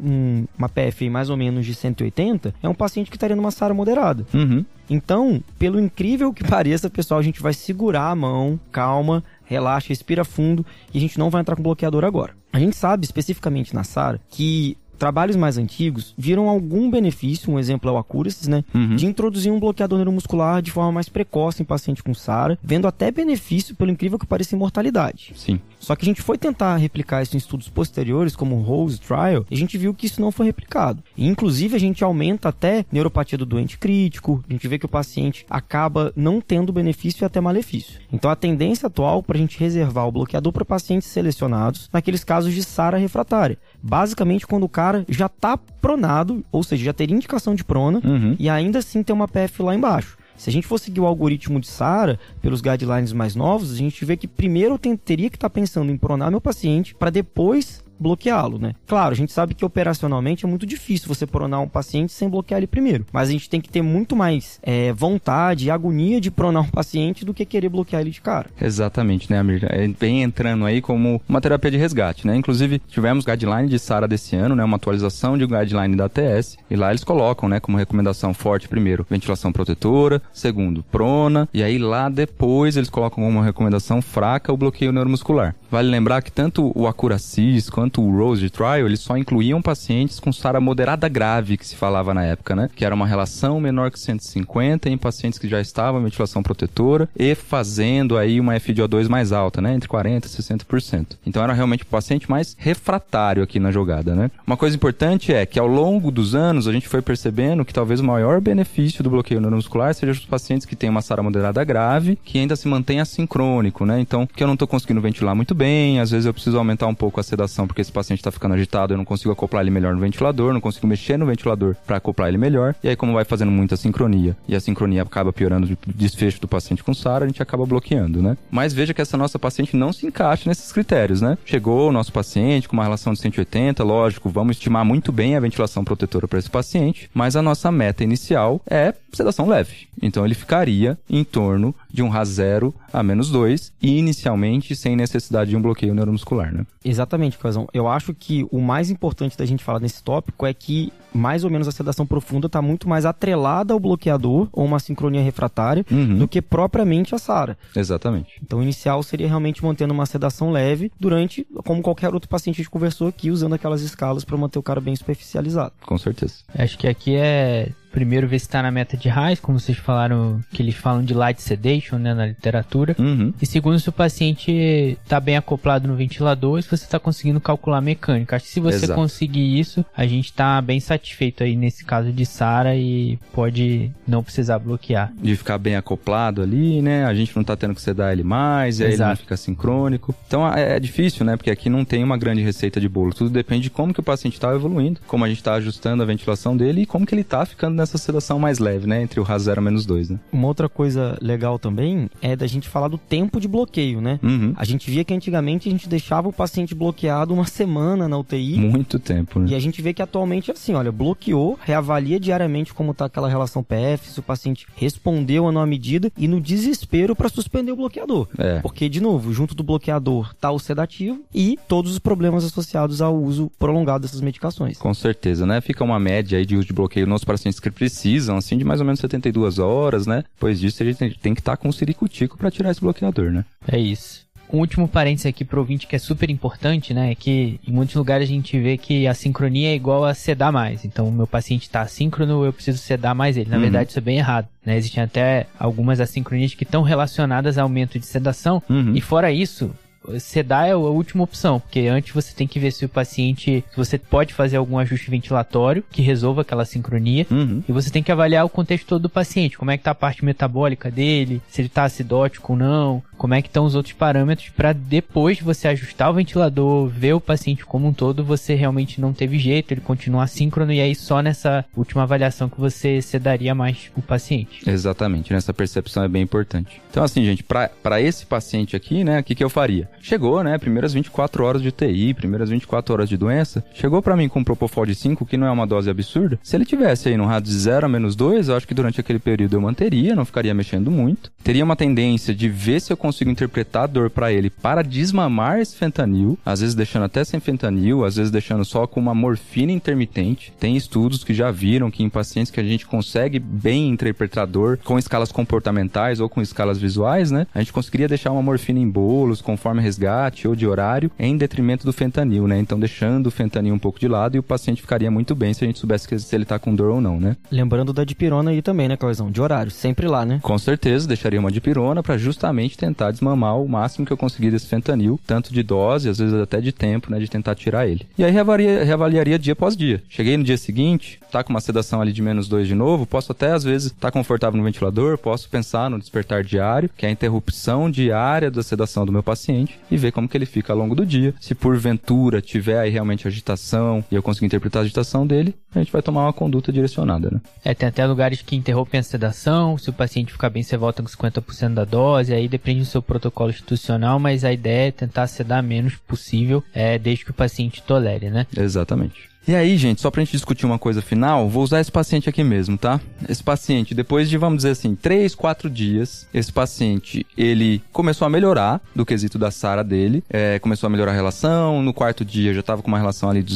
Speaker 4: uma PF mais ou menos de 180, é um paciente que estaria numa SARA moderada.
Speaker 3: Uhum.
Speaker 4: Então, pelo incrível que pareça, pessoal, a gente vai segurar a mão, calma, relaxa, respira fundo e a gente não vai entrar com bloqueador agora. A gente sabe especificamente na SARA que trabalhos mais antigos viram algum benefício, um exemplo é o Accuracy, né?
Speaker 3: Uhum.
Speaker 4: De introduzir um bloqueador neuromuscular de forma mais precoce em paciente com SARA, vendo até benefício, pelo incrível que pareça, em mortalidade.
Speaker 3: Sim.
Speaker 4: Só que a gente foi tentar replicar isso em estudos posteriores, como o Rose Trial, e a gente viu que isso não foi replicado. E, inclusive, a gente aumenta até neuropatia do doente crítico, a gente vê que o paciente acaba não tendo benefício e até malefício. Então, a tendência atual para a gente reservar o bloqueador para pacientes selecionados naqueles casos de SARA refratária. Basicamente, quando o cara já está pronado, ou seja, já teria indicação de prona, e ainda assim tem uma PF lá embaixo. Se a gente for seguir o algoritmo de SARA, pelos guidelines mais novos, a gente vê que primeiro eu teria que estar pensando em pronar meu paciente para depois bloqueá-lo, né? Claro, a gente sabe que operacionalmente é muito difícil você pronar um paciente sem bloquear ele primeiro, mas a gente tem que ter muito mais vontade e agonia de pronar um paciente do que querer bloquear ele de cara.
Speaker 3: Exatamente, né, Amir? Vem entrando aí como uma terapia de resgate, né? Inclusive, tivemos guideline de SARA desse ano, né? Uma atualização de guideline da ATS, e lá eles colocam, né, como recomendação forte, primeiro, ventilação protetora, segundo, prona, e aí lá depois eles colocam como uma recomendação fraca o bloqueio neuromuscular. Vale lembrar que tanto o Acuracis quanto o Rose Trial, eles só incluíam pacientes com SARA moderada grave, que se falava na época, né? Que era uma relação menor que 150 em pacientes que já estavam em ventilação protetora e fazendo aí uma FiO2 mais alta, né? Entre 40% e 60%. Então era realmente o paciente mais refratário aqui na jogada, né? Uma coisa importante é que ao longo dos anos a gente foi percebendo que talvez o maior benefício do bloqueio neuromuscular seja os pacientes que têm uma SARA moderada grave, que ainda se mantém assincrônico, né? Então, que eu não estou conseguindo ventilar muito bem, às vezes eu preciso aumentar um pouco a sedação porque esse paciente está ficando agitado, eu não consigo acoplar ele melhor no ventilador, não consigo mexer no ventilador para acoplar ele melhor, e aí como vai fazendo muita sincronia, e a sincronia acaba piorando o desfecho do paciente com SARA, a gente acaba bloqueando, né? Mas veja que essa nossa paciente não se encaixa nesses critérios, né? Chegou o nosso paciente com uma relação de 180, lógico, vamos estimar muito bem a ventilação protetora para esse paciente, mas a nossa meta inicial é sedação leve. Então ele ficaria em torno de um RAS0 a -2 e inicialmente sem necessidade de um bloqueio neuromuscular, né?
Speaker 4: Exatamente, Casão. Eu acho que o mais importante da gente falar nesse tópico é que mais ou menos a sedação profunda está muito mais atrelada ao bloqueador ou uma sincronia refratária do que propriamente a SARA.
Speaker 3: Exatamente.
Speaker 4: Então o inicial seria realmente mantendo uma sedação leve durante, como qualquer outro paciente a gente conversou aqui, usando aquelas escalas para manter o cara bem superficializado.
Speaker 3: Com certeza.
Speaker 2: Acho que aqui é... Primeiro, ver se está na meta de RAS, como vocês falaram, que eles falam de light sedation, né, na literatura. E segundo, se o paciente está bem acoplado no ventilador e se você está conseguindo calcular a mecânica. Acho que se você conseguir isso, a gente está bem satisfeito aí nesse caso de SARA e pode não precisar bloquear.
Speaker 3: De ficar bem acoplado ali, né? A gente não está tendo que sedar ele mais, e aí ele não fica sincrônico. Então é difícil, né? Porque aqui não tem uma grande receita de bolo. Tudo depende de como que o paciente está evoluindo, como a gente está ajustando a ventilação dele e como que ele está ficando essa sedação mais leve, né? Entre o RAS0 e -2, né?
Speaker 4: Uma outra coisa legal também é da gente falar do tempo de bloqueio, né? A gente via que antigamente a gente deixava o paciente bloqueado uma semana na UTI.
Speaker 3: Muito tempo, né?
Speaker 4: E a gente vê que atualmente é assim, olha, bloqueou, reavalia diariamente como tá aquela relação PF, se o paciente respondeu a nova medida e no desespero para suspender o bloqueador. Porque, de novo, junto do bloqueador tá o sedativo e todos os problemas associados ao uso prolongado dessas medicações.
Speaker 3: Com certeza, né? Fica uma média aí de uso de bloqueio nos pacientes que precisam, assim, de mais ou menos 72 horas, né? Depois disso, a gente tem que estar com um ciricutico para tirar esse bloqueador, né?
Speaker 2: É isso. Um último parênteses aqui pro ouvinte que é super importante, né? É que em muitos lugares a gente vê que a sincronia é igual a sedar mais. Então, o meu paciente tá assíncrono, eu preciso sedar mais ele. Na verdade, isso é bem errado, né? Existem até algumas assincronias que estão relacionadas a aumento de sedação. E fora isso, sedar é a última opção, porque antes você tem que ver se o paciente, se você pode fazer algum ajuste ventilatório que resolva aquela sincronia, e você tem que avaliar o contexto todo do paciente, como é que tá a parte metabólica dele, se ele tá acidótico ou não, como é que estão os outros parâmetros, para depois de você ajustar o ventilador, ver o paciente como um todo, você realmente não teve jeito, ele continua assíncrono, e aí só nessa última avaliação que você sedaria mais o paciente.
Speaker 3: Exatamente, nessa percepção é bem importante. Então assim, gente, para esse paciente aqui, né, o que eu faria? Chegou, né, primeiras 24 horas de UTI, primeiras 24 horas de doença, chegou pra mim com um Propofol de 5, que não é uma dose absurda. Se ele tivesse aí no RAS de 0 a -2, eu acho que durante aquele período eu manteria, não ficaria mexendo muito. Teria uma tendência de ver se eu consigo interpretar a dor pra ele para desmamar esse fentanil, às vezes deixando até sem fentanil, às vezes deixando só com uma morfina intermitente. Tem estudos que já viram que em pacientes que a gente consegue bem interpretar a dor com escalas comportamentais ou com escalas visuais, né, a gente conseguiria deixar uma morfina em bolos, conforme resgate ou de horário, em detrimento do fentanil, né? Então deixando o fentanil um pouco de lado e o paciente ficaria muito bem se a gente soubesse se ele tá com dor ou não, né?
Speaker 4: Lembrando da dipirona aí também, né, Clausão? De horário, sempre lá, né?
Speaker 3: Com certeza, deixaria uma dipirona para justamente tentar desmamar o máximo que eu conseguir desse fentanil, tanto de dose, às vezes até de tempo, né, de tentar tirar ele. E aí reavaliaria dia após dia. Cheguei no dia seguinte, tá com uma sedação ali de -2 de novo, posso até às vezes estar confortável no ventilador, posso pensar no despertar diário, que é a interrupção diária da sedação do meu paciente, e ver como que ele fica ao longo do dia. Se porventura tiver aí realmente agitação e eu conseguir interpretar a agitação dele, a gente vai tomar uma conduta direcionada, né?
Speaker 2: Tem até lugares que interrompem a sedação, se o paciente ficar bem, você volta com 50% da dose, aí depende do seu protocolo institucional, mas a ideia é tentar sedar menos possível, desde que o paciente tolere, né?
Speaker 3: Exatamente. E aí, gente, só pra gente discutir uma coisa final, vou usar esse paciente aqui mesmo, tá? Esse paciente, depois de, vamos dizer assim, 3, 4 dias, esse paciente, ele começou a melhorar do quesito da SARA dele, começou a melhorar a relação, no 4º dia já tava com uma relação ali de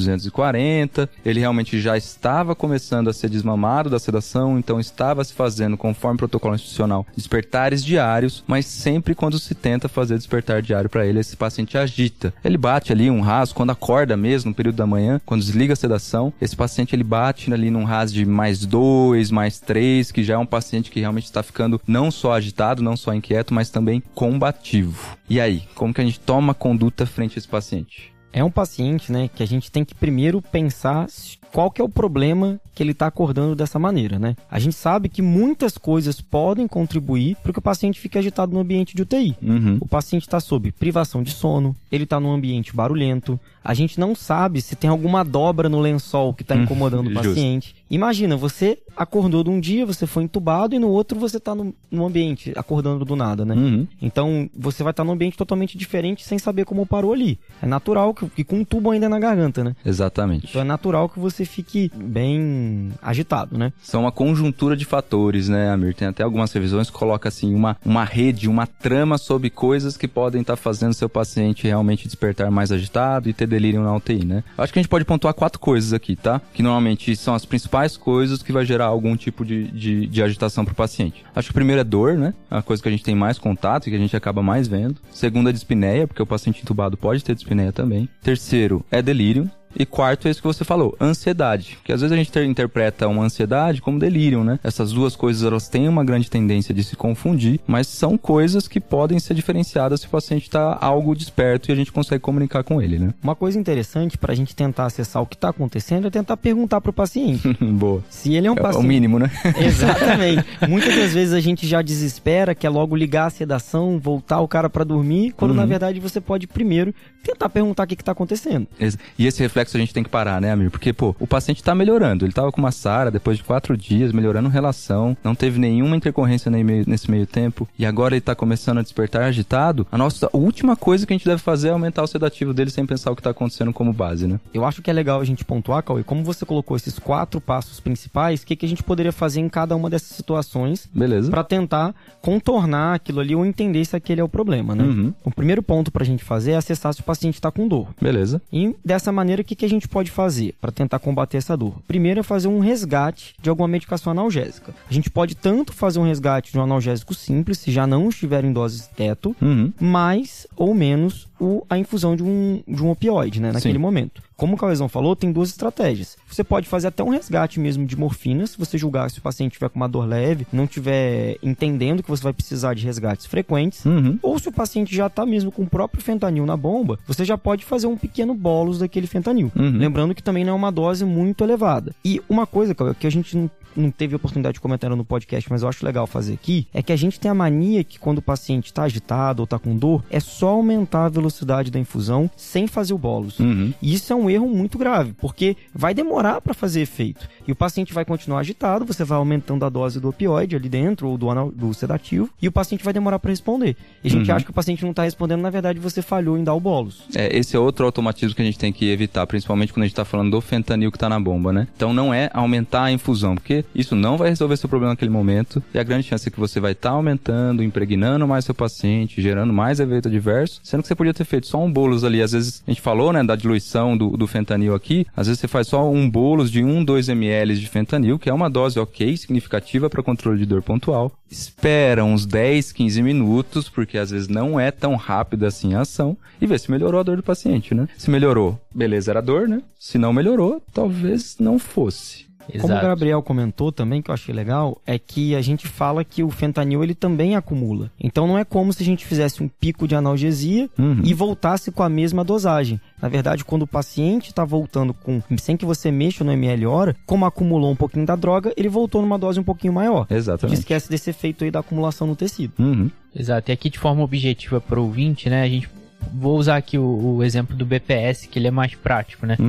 Speaker 3: 240, ele realmente já estava começando a ser desmamado da sedação, então estava se fazendo, conforme o protocolo institucional, despertares diários, mas sempre quando se tenta fazer despertar diário pra ele, esse paciente agita. Ele bate ali um RAS, quando acorda mesmo, no período da manhã, quando desliga a sedação, esse paciente ele bate ali num RAS de +2, +3, que já é um paciente que realmente está ficando não só agitado, não só inquieto, mas também combativo. E aí, como que a gente toma conduta frente a esse paciente?
Speaker 4: É um paciente, né, que a gente tem que primeiro pensar qual que é o problema que ele está acordando dessa maneira, né? A gente sabe que muitas coisas podem contribuir para que o paciente fique agitado no ambiente de UTI. O paciente está sob privação de sono, ele está num ambiente barulhento, a gente não sabe se tem alguma dobra no lençol que está incomodando o paciente. Imagina, você acordou de um dia, você foi entubado e no outro você está no ambiente, acordando do nada, né? Então, você vai estar num ambiente totalmente diferente sem saber como parou ali. É natural que com um tubo ainda na garganta, né?
Speaker 3: Exatamente.
Speaker 4: Então, é natural que você fique bem agitado, né?
Speaker 3: São uma conjuntura de fatores, né, Amir? Tem até algumas revisões que colocam, assim, uma rede, uma trama sobre coisas que podem estar fazendo seu paciente realmente despertar mais agitado e ter delírio na UTI, né? Acho que a gente pode pontuar 4 coisas aqui, tá? Que normalmente são as principais coisas que vai gerar algum tipo de agitação pro paciente. Acho que o primeiro é dor, né? É a coisa que a gente tem mais contato e que a gente acaba mais vendo. Segundo é dispneia, porque o paciente entubado pode ter dispneia também. Terceiro é delírio. E 4 é isso que você falou, ansiedade. Porque às vezes a gente interpreta uma ansiedade como delírio, né? Essas duas coisas, elas têm uma grande tendência de se confundir, mas são coisas que podem ser diferenciadas se o paciente está algo desperto e a gente consegue comunicar com ele, né?
Speaker 4: Uma coisa interessante pra gente tentar acessar o que tá acontecendo é tentar perguntar pro paciente.
Speaker 3: Boa.
Speaker 4: Se ele é um paciente...
Speaker 3: É o mínimo, né?
Speaker 4: Exatamente. Muitas das vezes a gente já desespera, quer logo ligar a sedação, voltar o cara pra dormir, quando na verdade você pode primeiro tentar perguntar o que tá acontecendo.
Speaker 3: E esse reflexo a gente tem que parar, né, Amir? Porque, o paciente tá melhorando. Ele tava com uma SARA depois de 4 dias, melhorando relação, não teve nenhuma intercorrência nesse meio tempo, e agora ele tá começando a despertar agitado. A última coisa que a gente deve fazer é aumentar o sedativo dele sem pensar o que tá acontecendo como base, né?
Speaker 4: Eu acho que é legal a gente pontuar, Cauê, como você colocou esses 4 passos principais, o que a gente poderia fazer em cada uma dessas situações.
Speaker 3: Beleza.
Speaker 4: Pra tentar contornar aquilo ali ou entender se aquele é o problema, né? O primeiro ponto pra gente fazer é acessar se o paciente tá com dor.
Speaker 3: Beleza.
Speaker 4: E dessa maneira, o que a gente pode fazer para tentar combater essa dor? Primeiro é fazer um resgate de alguma medicação analgésica. A gente pode tanto fazer um resgate de um analgésico simples, se já não estiver em doses teto, mais ou menos a infusão de um opioide, né, naquele momento. Como o Cauêzão falou, tem 2 estratégias. Você pode fazer até um resgate mesmo de morfina, se você julgar se o paciente tiver com uma dor leve, não tiver entendendo que você vai precisar de resgates frequentes, ou se o paciente já está mesmo com o próprio fentanil na bomba, você já pode fazer um pequeno bolus daquele fentanil. Lembrando que também não é uma dose muito elevada. E uma coisa, Cauê, que a gente não teve oportunidade de comentar no podcast, mas eu acho legal fazer aqui, é que a gente tem a mania que quando o paciente está agitado ou está com dor, é só aumentar a velocidade da infusão sem fazer o bolus. E isso é um erro muito grave, porque vai demorar para fazer efeito. E o paciente vai continuar agitado, você vai aumentando a dose do opioide ali dentro, ou do sedativo, e o paciente vai demorar para responder. E a gente acha que o paciente não está respondendo, na verdade você falhou em dar o bolus.
Speaker 3: Esse é outro automatismo que a gente tem que evitar, principalmente quando a gente está falando do fentanil que está na bomba, né? Então não é aumentar a infusão, porque isso não vai resolver seu problema naquele momento, e a grande chance é que você vai estar aumentando, impregnando mais seu paciente, gerando mais efeito adverso, sendo que você podia ter feito só um bolus ali. Às vezes, a gente falou, né, da diluição do fentanil aqui, às vezes você faz só um bolus de 1-2 ml de fentanil, que é uma dose ok, significativa para controle de dor pontual. Espera uns 10-15 minutos, porque às vezes não é tão rápida assim a ação, e vê se melhorou a dor do paciente, né? Se melhorou, beleza, era dor, né? Se não melhorou, talvez não fosse.
Speaker 4: Exato. Como o Gabriel comentou também, que eu achei legal, é que a gente fala que o fentanil ele também acumula. Então não é como se a gente fizesse um pico de analgesia e voltasse com a mesma dosagem. Na verdade, quando o paciente está voltando sem que você mexa no ml hora, como acumulou um pouquinho da droga, ele voltou numa dose um pouquinho maior.
Speaker 3: Exatamente.
Speaker 4: Não esquece desse efeito aí da acumulação no tecido.
Speaker 2: Exato. E aqui de forma objetiva para o ouvinte, né, vou usar aqui o exemplo do BPS, que ele é mais prático, né? Então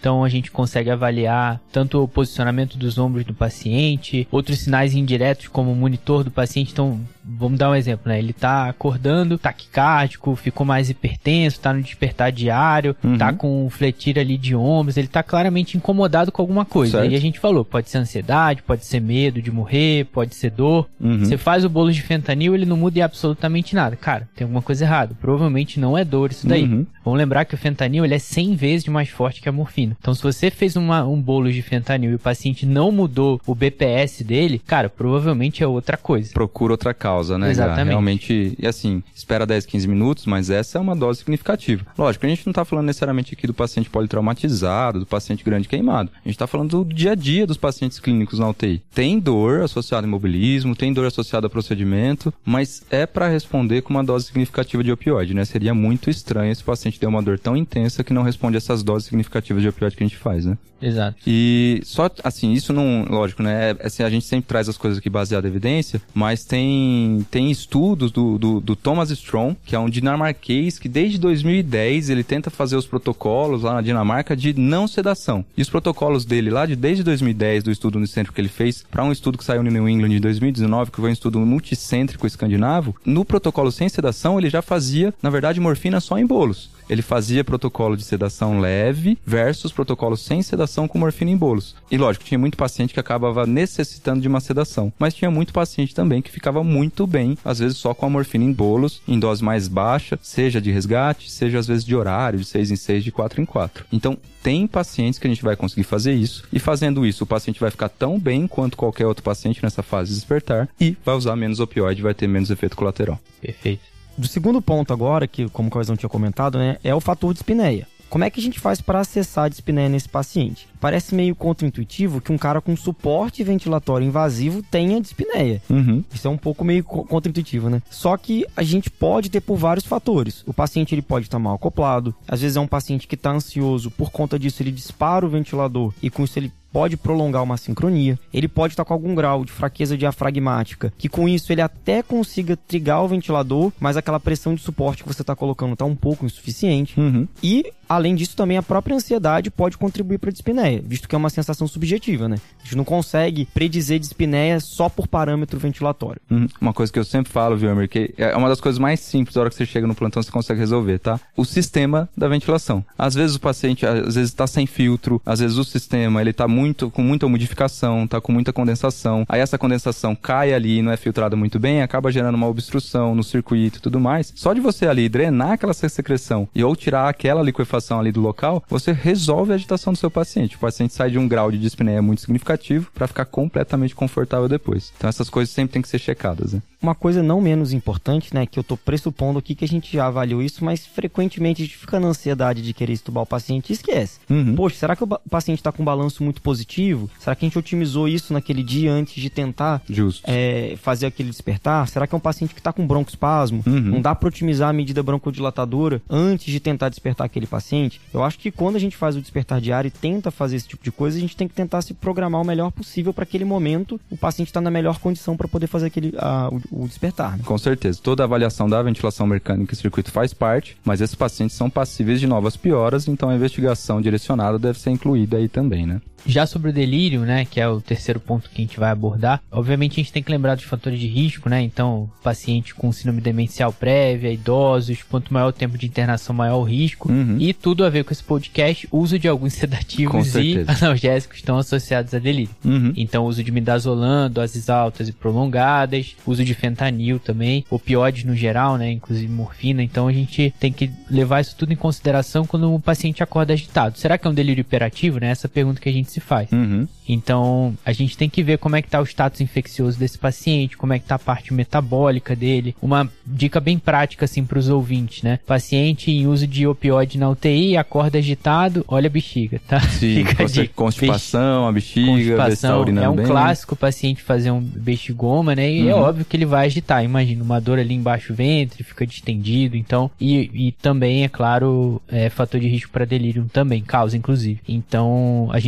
Speaker 2: Então a gente consegue avaliar tanto o posicionamento dos ombros do paciente, outros sinais indiretos como o monitor do paciente. Então, vamos dar um exemplo, né? Ele tá acordando, taquicárdico, ficou mais hipertenso, tá no despertar diário, tá com fletir ali de ombros, ele tá claramente incomodado com alguma coisa.
Speaker 3: Certo.
Speaker 2: E a gente falou, pode ser ansiedade, pode ser medo de morrer, pode ser dor. Você faz o bolo de fentanil, ele não muda em absolutamente nada. Cara, tem alguma coisa errada. Provavelmente não é dor isso daí. Vamos lembrar que o fentanil, ele é 100 vezes mais forte que a morfina. Então, se você fez um bolo de fentanil e o paciente não mudou o BPS dele, cara, provavelmente é outra coisa.
Speaker 3: Procura outra causa, né?
Speaker 2: Exatamente.
Speaker 3: Realmente, e assim, espera 10, 15 minutos, mas essa é uma dose significativa. Lógico, a gente não tá falando necessariamente aqui do paciente politraumatizado, do paciente grande queimado. A gente tá falando do dia a dia dos pacientes clínicos na UTI. Tem dor associada a imobilismo, tem dor associada a procedimento, mas é para responder com uma dose significativa de opioide, né? Seria muito estranho se o paciente ter uma dor tão intensa que não responde a essas doses significativas de opioide que a gente faz, né?
Speaker 2: Exato.
Speaker 3: E só, assim, isso não... Lógico, né? Assim, a gente sempre traz as coisas aqui baseadas em evidência, mas tem estudos do Thomas Strong, que é um dinamarquês que desde 2010 ele tenta fazer os protocolos lá na Dinamarca de não sedação. E os protocolos dele lá desde 2010, do estudo unicêntrico que ele fez, para um estudo que saiu no New England em 2019, que foi um estudo multicêntrico escandinavo, no protocolo sem sedação ele já fazia, na verdade, morfina só em bolos. Ele fazia protocolo de sedação leve versus protocolo sem sedação com morfina em bolos. E lógico, tinha muito paciente que acabava necessitando de uma sedação, mas tinha muito paciente também que ficava muito bem, às vezes só com a morfina em bolos, em dose mais baixa, seja de resgate, seja às vezes de horário, de 6 em 6, de 4 em 4. Então, tem pacientes que a gente vai conseguir fazer isso, e fazendo isso, o paciente vai ficar tão bem quanto qualquer outro paciente nessa fase de despertar, e vai usar menos opioide, vai ter menos efeito colateral.
Speaker 2: Perfeito.
Speaker 4: Do segundo ponto agora, que como o Cauizão tinha comentado, né, é o fator dispneia. Como é que a gente faz para acessar a dispneia nesse paciente? Parece meio contraintuitivo que um cara com suporte ventilatório invasivo tenha dispneia. Isso é um pouco meio contraintuitivo, né? Só que a gente pode ter por vários fatores. O paciente ele pode estar mal acoplado. Às vezes é um paciente que está ansioso. Por conta disso, ele dispara o ventilador e com isso ele pode prolongar uma sincronia. Ele pode estar com algum grau de fraqueza diafragmática, que com isso ele até consiga trigar o ventilador, mas aquela pressão de suporte que você está colocando está um pouco insuficiente. E, além disso, também a própria ansiedade pode contribuir para a dispneia, visto que é uma sensação subjetiva, né? A gente não consegue predizer dispneia só por parâmetro ventilatório.
Speaker 3: Uma coisa que eu sempre falo, viu, Amir, que é uma das coisas mais simples, na hora que você chega no plantão, você consegue resolver, tá? O sistema da ventilação. Às vezes o paciente, às vezes está sem filtro, às vezes o sistema, ele está com muita umidificação, tá com muita condensação. Aí essa condensação cai ali, não é filtrada muito bem, acaba gerando uma obstrução no circuito e tudo mais. Só de você ali drenar aquela secreção e ou tirar aquela liquefação ali do local, você resolve a agitação do seu paciente. O paciente sai de um grau de dispneia muito significativo para ficar completamente confortável depois. Então essas coisas sempre tem que ser checadas, né?
Speaker 4: Uma coisa não menos importante, né, que eu tô pressupondo aqui que a gente já avaliou isso, mas frequentemente a gente fica na ansiedade de querer estubar o paciente e esquece. Poxa, será que o paciente tá com um balanço muito positivo? Será que a gente otimizou isso naquele dia antes de tentar fazer aquele despertar? Será que é um paciente que tá com broncoespasmo? Não dá para otimizar a medida broncodilatadora antes de tentar despertar aquele paciente? Eu acho que quando a gente faz o despertar diário e tenta fazer esse tipo de coisa, a gente tem que tentar se programar o melhor possível para aquele momento o paciente tá na melhor condição para poder fazer o despertar, né?
Speaker 3: Com certeza. Toda a avaliação da ventilação mecânica e circuito faz parte, mas esses pacientes são passíveis de novas pioras, então a investigação direcionada deve ser incluída aí também, né?
Speaker 2: Já sobre o delírio, né, que é o terceiro ponto que a gente vai abordar, obviamente a gente tem que lembrar dos fatores de risco, né, então paciente com síndrome demencial prévia, idosos, quanto maior o tempo de internação, maior o risco, e tudo a ver com esse podcast, uso de alguns sedativos e analgésicos estão associados a delírio. Então uso de midazolam, doses altas e prolongadas, uso de fentanil também, opioides no geral, né, inclusive morfina, então a gente tem que levar isso tudo em consideração quando o paciente acorda agitado. Será que é um delírio hiperativo, né, essa pergunta que a gente se faz. Então, a gente tem que ver como é que tá o status infeccioso desse paciente, como é que tá a parte metabólica dele. Uma dica bem prática, assim, pros ouvintes, né? Paciente em uso de opioide na UTI, acorda agitado, olha a bexiga, tá?
Speaker 3: Sim, constipação, a bexiga, ver se tá urinando bem.
Speaker 2: É um clássico o paciente fazer um bexigoma, né? E é óbvio que ele vai agitar. Imagina, uma dor ali embaixo do ventre, fica distendido, então... E também, é claro, fator de risco para delírio também, causa, inclusive. Então, a gente tem que avaliar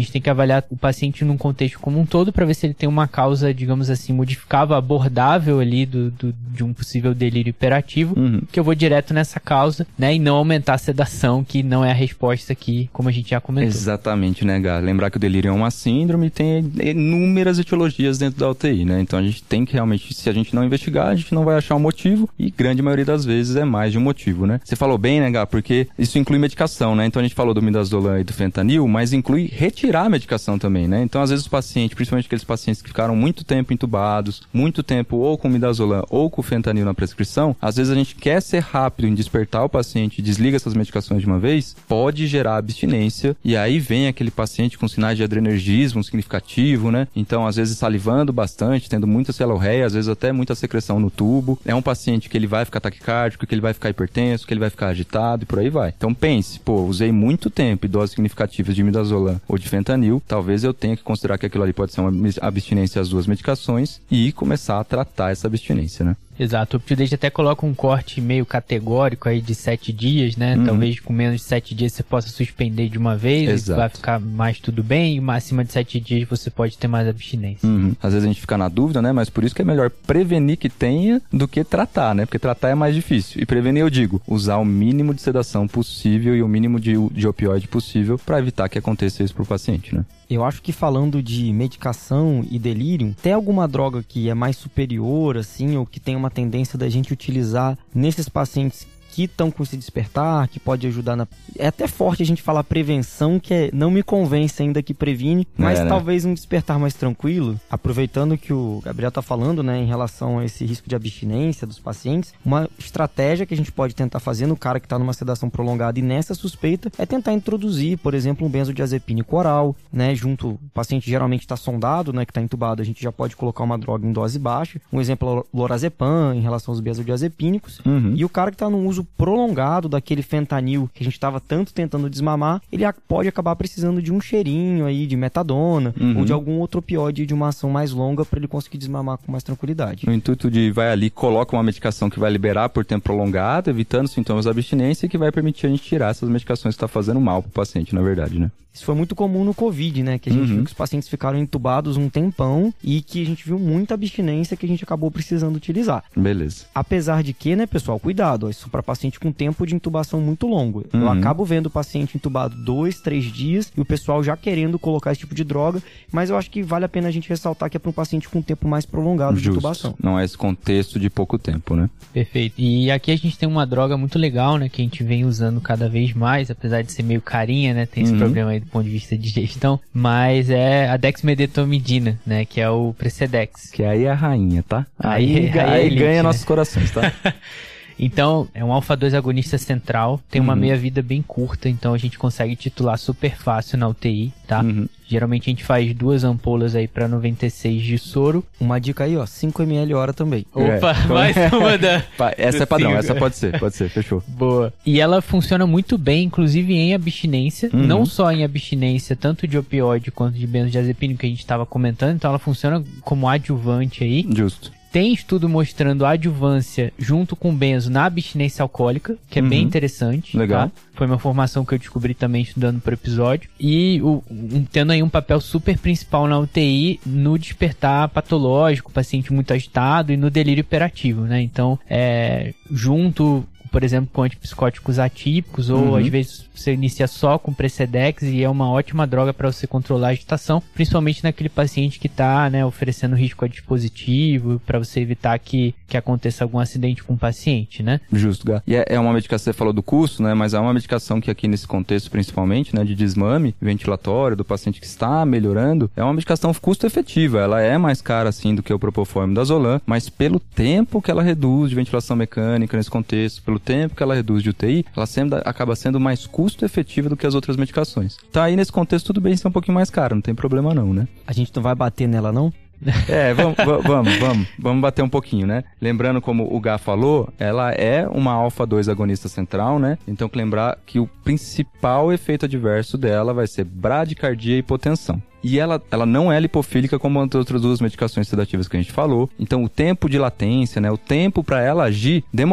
Speaker 2: avaliar o paciente num contexto como um todo para ver se ele tem uma causa, digamos assim, modificável, abordável ali de um possível delírio hiperativo, que eu vou direto nessa causa, né, e não aumentar a sedação, que não é a resposta aqui, como a gente já comentou.
Speaker 3: Exatamente, né, Gá? Lembrar que o delírio é uma síndrome e tem inúmeras etiologias dentro da UTI, né? Então a gente tem que realmente, se a gente não investigar, a gente não vai achar um motivo, e grande maioria das vezes é mais de um motivo, né? Você falou bem, né, Gá? Porque isso inclui medicação, né? Então a gente falou do midazolam e do fentanil, mas inclui retirar a medicação também, né? Então às vezes os pacientes, principalmente aqueles pacientes que ficaram muito tempo entubados, muito tempo ou com midazolam ou com fentanil na prescrição, às vezes a gente quer ser rápido em despertar o paciente e desliga essas medicações de uma vez, pode gerar abstinência, e aí vem aquele paciente com sinais de adrenergismo significativo, né? Então às vezes salivando bastante, tendo muita celorreia, às vezes até muita secreção no tubo. É um paciente que ele vai ficar taquicárdico, que ele vai ficar hipertenso, que ele vai ficar agitado e por aí vai. Então pense, usei muito tempo e doses significativas de midazolam ou de fentanil, talvez eu tenha que considerar que aquilo ali pode ser uma abstinência às duas medicações e começar a tratar essa abstinência, né?
Speaker 2: Exato, o UpToDate até coloca um corte meio categórico aí de 7 dias, né? Talvez com menos de 7 dias você possa suspender de uma vez.
Speaker 3: Exato.
Speaker 2: E vai ficar mais tudo bem, e acima de 7 dias você pode ter mais abstinência.
Speaker 3: Às vezes a gente fica na dúvida, né? Mas por isso que é melhor prevenir que tenha do que tratar, né? Porque tratar é mais difícil. E prevenir, eu digo, usar o mínimo de sedação possível e o mínimo de opioide possível para evitar que aconteça isso pro paciente, né?
Speaker 4: Eu acho que falando de medicação e delírio, tem alguma droga que é mais superior, assim, ou que tem uma tendência da gente utilizar nesses pacientes que estão com esse despertar, que pode ajudar na... É até forte a gente falar prevenção, que não me convence ainda que previne, mas talvez um despertar mais tranquilo. Aproveitando que o Gabriel tá falando, né, em relação a esse risco de abstinência dos pacientes, uma estratégia que a gente pode tentar fazer no cara que tá numa sedação prolongada e nessa suspeita é tentar introduzir, por exemplo, um benzodiazepínico oral, né, junto, o paciente geralmente tá sondado, né, que tá entubado, a gente já pode colocar uma droga em dose baixa, um exemplo é o lorazepam em relação aos benzodiazepínicos, e o cara que tá no uso prolongado daquele fentanil que a gente estava tanto tentando desmamar, ele pode acabar precisando de um cheirinho aí de metadona ou de algum outro opioide de uma ação mais longa para ele conseguir desmamar com mais tranquilidade.
Speaker 3: No intuito de vai ali, coloca uma medicação que vai liberar por tempo prolongado, evitando sintomas da abstinência e que vai permitir a gente tirar essas medicações que está fazendo mal pro paciente, na verdade, né?
Speaker 4: Isso foi muito comum no Covid, né? Que a gente viu que os pacientes ficaram entubados um tempão e que a gente viu muita abstinência que a gente acabou precisando utilizar.
Speaker 3: Beleza.
Speaker 4: Apesar de que, né, pessoal, cuidado, isso para paciente com tempo de intubação muito longo. Eu acabo vendo o paciente entubado 2, 3 dias e o pessoal já querendo colocar esse tipo de droga, mas eu acho que vale a pena a gente ressaltar que é para um paciente com tempo mais prolongado de intubação.
Speaker 3: Não é esse contexto de pouco tempo, né?
Speaker 2: Perfeito. E aqui a gente tem uma droga muito legal, né, que a gente vem usando cada vez mais, apesar de ser meio carinha, né, tem esse problema aí do ponto de vista de gestão, mas é a dexmedetomidina, né, que é o Precedex.
Speaker 3: Que aí é a rainha, tá?
Speaker 2: Aí
Speaker 3: ganha nossos corações, tá?
Speaker 2: Então, é um alfa-2 agonista central, tem uma meia-vida bem curta, então a gente consegue titular super fácil na UTI, tá? Geralmente a gente faz 2 ampolas aí pra 96 de soro.
Speaker 4: Uma dica aí, ó, 5 ml hora também.
Speaker 2: Opa, mais uma da...
Speaker 3: Essa é padrão, essa pode ser, fechou.
Speaker 2: Boa. E ela funciona muito bem, inclusive em abstinência, não só em abstinência, tanto de opioide quanto de benzodiazepínico que a gente estava comentando, então ela funciona como adjuvante aí.
Speaker 3: Justo.
Speaker 2: Tem estudo mostrando adjuvância junto com benzo na abstinência alcoólica, que é bem interessante.
Speaker 3: Legal.
Speaker 2: Tá? Foi uma formação que eu descobri também estudando pro episódio. E tendo aí um papel super principal na UTI no despertar patológico, paciente muito agitado e no delírio hiperativo, né? Então, junto, por exemplo, com antipsicóticos atípicos, ou às vezes você inicia só com Precedex e é uma ótima droga para você controlar a agitação, principalmente naquele paciente que está, né, oferecendo risco a dispositivo, para você evitar que aconteça algum acidente com o paciente, né?
Speaker 3: Justo, Gá. E é uma medicação, você falou do custo, né, mas é uma medicação que aqui nesse contexto, principalmente, né, de desmame ventilatório do paciente que está melhorando, é uma medicação custo-efetiva. Ela é mais cara, assim, do que o Propofol e o midazolam, mas pelo tempo que ela reduz de ventilação mecânica nesse contexto, pelo tempo que ela reduz de UTI, ela sempre acaba sendo mais custo-efetiva do que as outras medicações. Então aí nesse contexto tudo bem ser um pouquinho mais caro, não tem problema não, né?
Speaker 4: A gente não vai bater nela não?
Speaker 3: Vamos bater um pouquinho, né? Lembrando, como o Gá falou, ela é uma alfa-2 agonista central, né? Então, lembrar que o principal efeito adverso dela vai ser bradicardia e hipotensão. E ela não é lipofílica como as outras duas medicações sedativas que a gente falou. Então, o tempo de latência, né? O tempo para ela agir demora.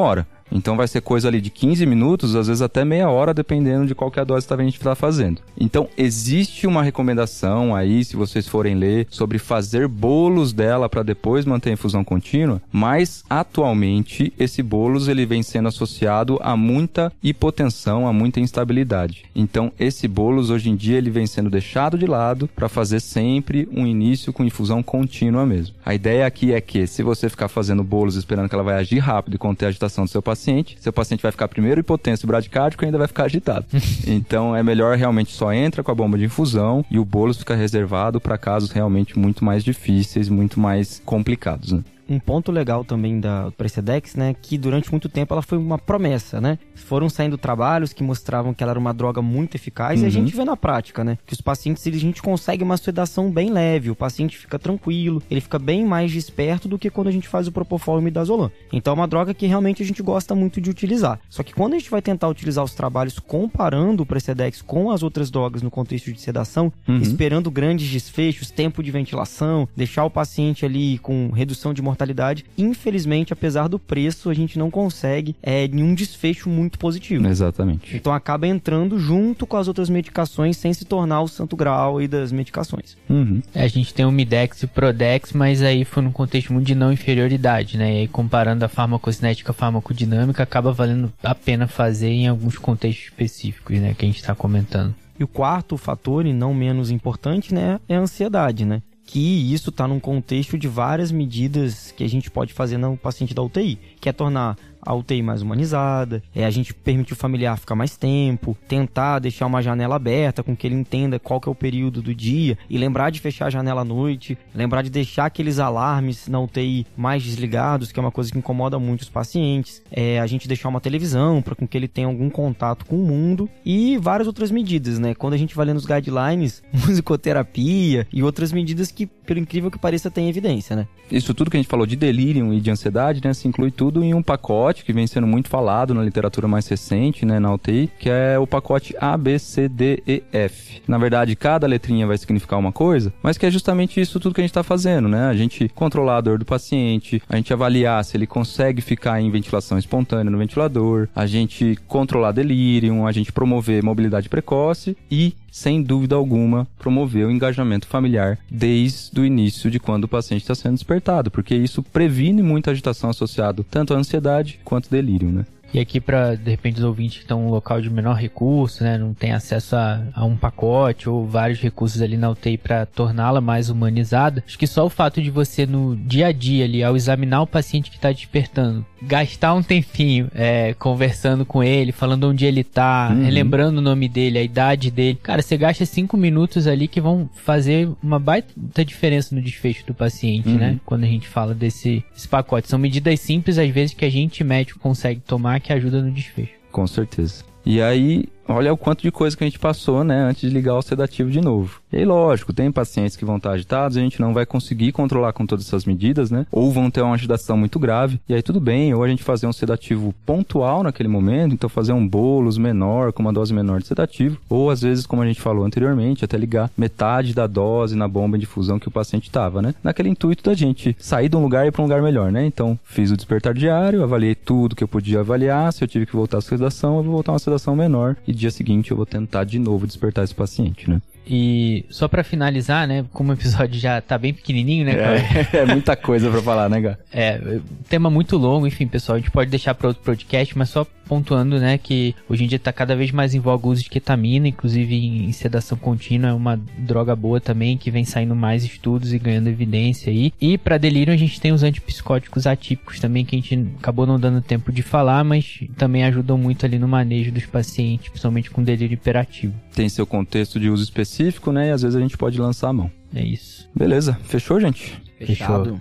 Speaker 3: Então vai ser coisa ali de 15 minutos, às vezes até meia hora, dependendo de qual que é a dose que a gente está fazendo. Então existe uma recomendação aí, se vocês forem ler, sobre fazer bolos dela para depois manter a infusão contínua, mas atualmente esse bolos ele vem sendo associado a muita hipotensão, a muita instabilidade. Então esse bolos hoje em dia ele vem sendo deixado de lado para fazer sempre um início com infusão contínua mesmo. A ideia aqui é que se você ficar fazendo bolos esperando que ela vai agir rápido e conter a agitação do seu paciente vai ficar primeiro hipotenso e bradicárdico e ainda vai ficar agitado. Então é melhor realmente só entra com a bomba de infusão e o bolos fica reservado para casos realmente muito mais difíceis, muito mais complicados, né?
Speaker 4: Um ponto legal também da Precedex, né, que durante muito tempo ela foi uma promessa, né? Foram saindo trabalhos que mostravam que ela era uma droga muito eficaz e a gente vê na prática, né? Que os pacientes, a gente consegue uma sedação bem leve, o paciente fica tranquilo, ele fica bem mais desperto do que quando a gente faz o Propofol e o Midazolam. Então é uma droga que realmente a gente gosta muito de utilizar. Só que quando a gente vai tentar utilizar os trabalhos comparando o Precedex com as outras drogas no contexto de sedação, esperando grandes desfechos, tempo de ventilação, deixar o paciente ali com redução de mortalidade, infelizmente, apesar do preço, a gente não consegue nenhum desfecho muito positivo.
Speaker 3: Exatamente.
Speaker 4: Então acaba entrando junto com as outras medicações sem se tornar o santo grau aí das medicações.
Speaker 2: A gente tem o Midex e o Prodex, mas aí foi num contexto muito de não inferioridade, né? E aí comparando a farmacocinética e a farmacodinâmica, acaba valendo a pena fazer em alguns contextos específicos, né? Que a gente está comentando.
Speaker 4: E o quarto fator, e não menos importante, né? É a ansiedade, né? Que isso está num contexto de várias medidas que a gente pode fazer no paciente da UTI, que é tornar a UTI mais humanizada, a gente permitir o familiar ficar mais tempo, tentar deixar uma janela aberta com que ele entenda qual que é o período do dia e lembrar de fechar a janela à noite, lembrar de deixar aqueles alarmes na UTI mais desligados, que é uma coisa que incomoda muito os pacientes, a gente deixar uma televisão para com que ele tenha algum contato com o mundo e várias outras medidas, né? Quando a gente vai lendo os guidelines, musicoterapia e outras medidas que, pelo incrível que pareça, tem evidência, né?
Speaker 3: Isso tudo que a gente falou de delírio e de ansiedade, né? Se inclui tudo em um pacote que vem sendo muito falado na literatura mais recente, né, na UTI, que é o pacote A, B, C, D, E, F. Na verdade, cada letrinha vai significar uma coisa, mas que é justamente isso tudo que a gente está fazendo, né? A gente controlar a dor do paciente, a gente avaliar se ele consegue ficar em ventilação espontânea no ventilador, a gente controlar delírio, a gente promover mobilidade precoce e, sem dúvida alguma, promover o engajamento familiar desde o início de quando o paciente está sendo despertado, porque isso previne muita agitação associada tanto à ansiedade quanto delírio, né?
Speaker 2: E aqui para, de repente, os ouvintes que estão em um local de menor recurso, né, não tem acesso a um pacote ou vários recursos ali na UTI para torná-la mais humanizada, acho que só o fato de você no dia a dia ali, ao examinar o paciente que está despertando, gastar um tempinho conversando com ele, falando onde ele tá, relembrando o nome dele, a idade dele, cara, você gasta 5 minutos ali que vão fazer uma baita diferença no desfecho do paciente, né, quando a gente fala desse pacote. São medidas simples, às vezes, que a gente médico consegue tomar que ajuda no desfecho.
Speaker 3: Com certeza. E aí, olha o quanto de coisa que a gente passou, né, antes de ligar o sedativo de novo. E aí, lógico, tem pacientes que vão estar agitados, a gente não vai conseguir controlar com todas essas medidas, né, ou vão ter uma agitação muito grave, e aí tudo bem, ou a gente fazer um sedativo pontual naquele momento, então fazer um bolos menor, com uma dose menor de sedativo, ou às vezes, como a gente falou anteriormente, até ligar metade da dose na bomba de infusão que o paciente estava, né, naquele intuito da gente sair de um lugar e ir para um lugar melhor, né, então fiz o despertar diário, avaliei tudo que eu podia avaliar, se eu tive que voltar à sedação, eu vou voltar a uma sedação menor, e dia seguinte eu vou tentar de novo despertar esse paciente, né.
Speaker 2: E só pra finalizar, né, como o episódio já tá bem pequenininho, né, cara?
Speaker 3: É muita coisa pra falar, né, Gá?
Speaker 2: Tema muito longo, enfim, pessoal, a gente pode deixar pra outro podcast, mas só pontuando, né, que hoje em dia tá cada vez mais em voga o uso de ketamina, inclusive em sedação contínua, é uma droga boa também, que vem saindo mais estudos e ganhando evidência aí. E pra delírio a gente tem os antipsicóticos atípicos também, que a gente acabou não dando tempo de falar, mas também ajudam muito ali no manejo dos pacientes, principalmente com delírio hiperativo.
Speaker 3: Tem seu contexto de uso específico, né, e às vezes a gente pode lançar a mão.
Speaker 2: É isso.
Speaker 3: Beleza, fechou, gente?
Speaker 2: Fechado.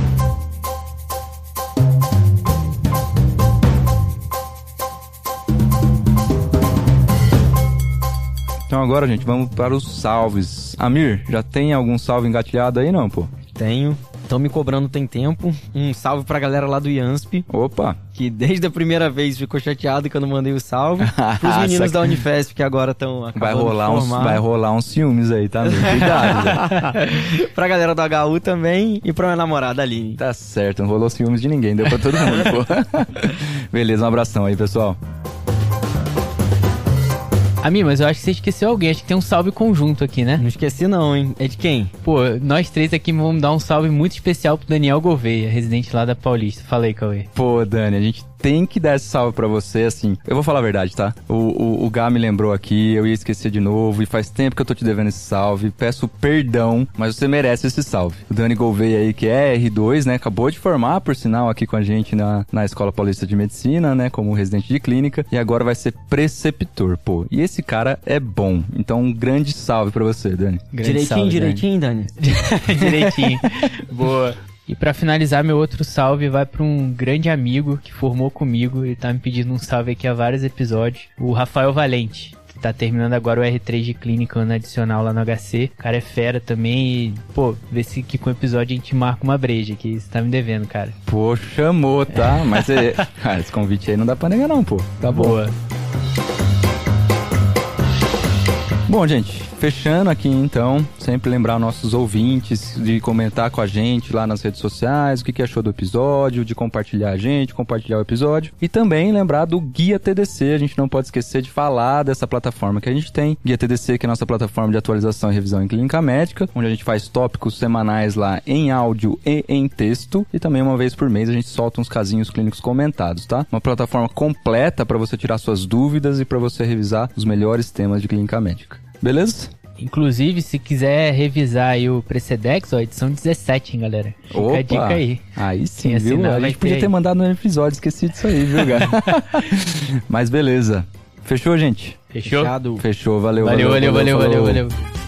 Speaker 3: Então agora, gente, vamos para os salves. Amir, já tem algum salve engatilhado aí, não, pô?
Speaker 4: Tenho. Estão me cobrando tem tempo. Um salve pra galera lá do IANSP.
Speaker 3: Opa!
Speaker 4: Que desde a primeira vez ficou chateado que eu não mandei o salve. Pros meninos da Unifesp que agora estão acabando de formar.
Speaker 3: Vai rolar uns ciúmes aí, tá? Cuidado, né?
Speaker 4: Pra galera do HU também e pra minha namorada Aline.
Speaker 3: Tá certo, não rolou ciúmes de ninguém, deu pra todo mundo, pô. Beleza, um abração aí, pessoal.
Speaker 2: Ami, mas eu acho que você esqueceu alguém. Acho que tem um salve conjunto aqui, né?
Speaker 4: Não esqueci não, hein? É de quem?
Speaker 2: Pô, nós três aqui vamos dar um salve muito especial pro Daniel Gouveia, residente lá da Paulista. Fala aí, Cauê.
Speaker 3: Pô, Dani, a gente tem que dar esse salve pra você, assim. Eu vou falar a verdade, tá? O Gá me lembrou aqui, eu ia esquecer de novo, e faz tempo que eu tô te devendo esse salve. Peço perdão, mas você merece esse salve. O Dani Gouveia aí, que é R2, né? Acabou de formar, por sinal, aqui com a gente na Escola Paulista de Medicina, né? Como residente de clínica. E agora vai ser preceptor, pô. E esse cara é bom. Então, um grande salve pra você, Dani.
Speaker 4: Direitinho, Dani?
Speaker 2: Direitinho. Boa. E pra finalizar, meu outro salve vai pra um grande amigo que formou comigo e tá me pedindo um salve aqui há vários episódios, o Rafael Valente, que tá terminando agora o R3 de clínica ano adicional lá no HC. O cara é fera também e, pô, vê se que com o episódio a gente marca uma breja, que você tá me devendo, cara.
Speaker 3: Pô, chamou, tá? Mas cara, esse convite aí não dá pra negar não, pô. Tá bom.
Speaker 2: Boa.
Speaker 3: Bom, gente, fechando aqui então, sempre lembrar nossos ouvintes de comentar com a gente lá nas redes sociais, o que achou do episódio, de compartilhar a gente, compartilhar o episódio. E também lembrar do Guia TDC, a gente não pode esquecer de falar dessa plataforma que a gente tem. Guia TDC, que é a nossa plataforma de atualização e revisão em clínica médica, onde a gente faz tópicos semanais lá em áudio e em texto. E também uma vez por mês a gente solta uns casinhos clínicos comentados, tá? Uma plataforma completa para você tirar suas dúvidas e para você revisar os melhores temas de clínica médica. Beleza?
Speaker 2: Inclusive, se quiser revisar aí o Precedex, ó, edição 17, hein, galera? Fica a dica aí.
Speaker 3: Aí sim,
Speaker 2: viu?
Speaker 3: A gente podia ter mandado no episódio, esqueci disso aí, viu, cara? Mas beleza. Fechou, gente?
Speaker 2: Fechou?
Speaker 4: Fechado.
Speaker 3: Fechou, valeu.
Speaker 2: Valeu.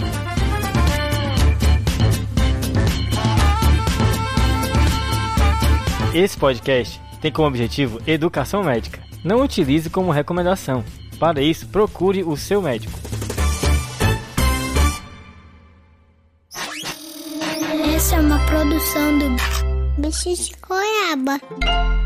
Speaker 5: Esse podcast tem como objetivo educação médica. Não utilize como recomendação. Para isso, procure o seu médico.
Speaker 6: Essa é uma produção do Bicho de Goiaba.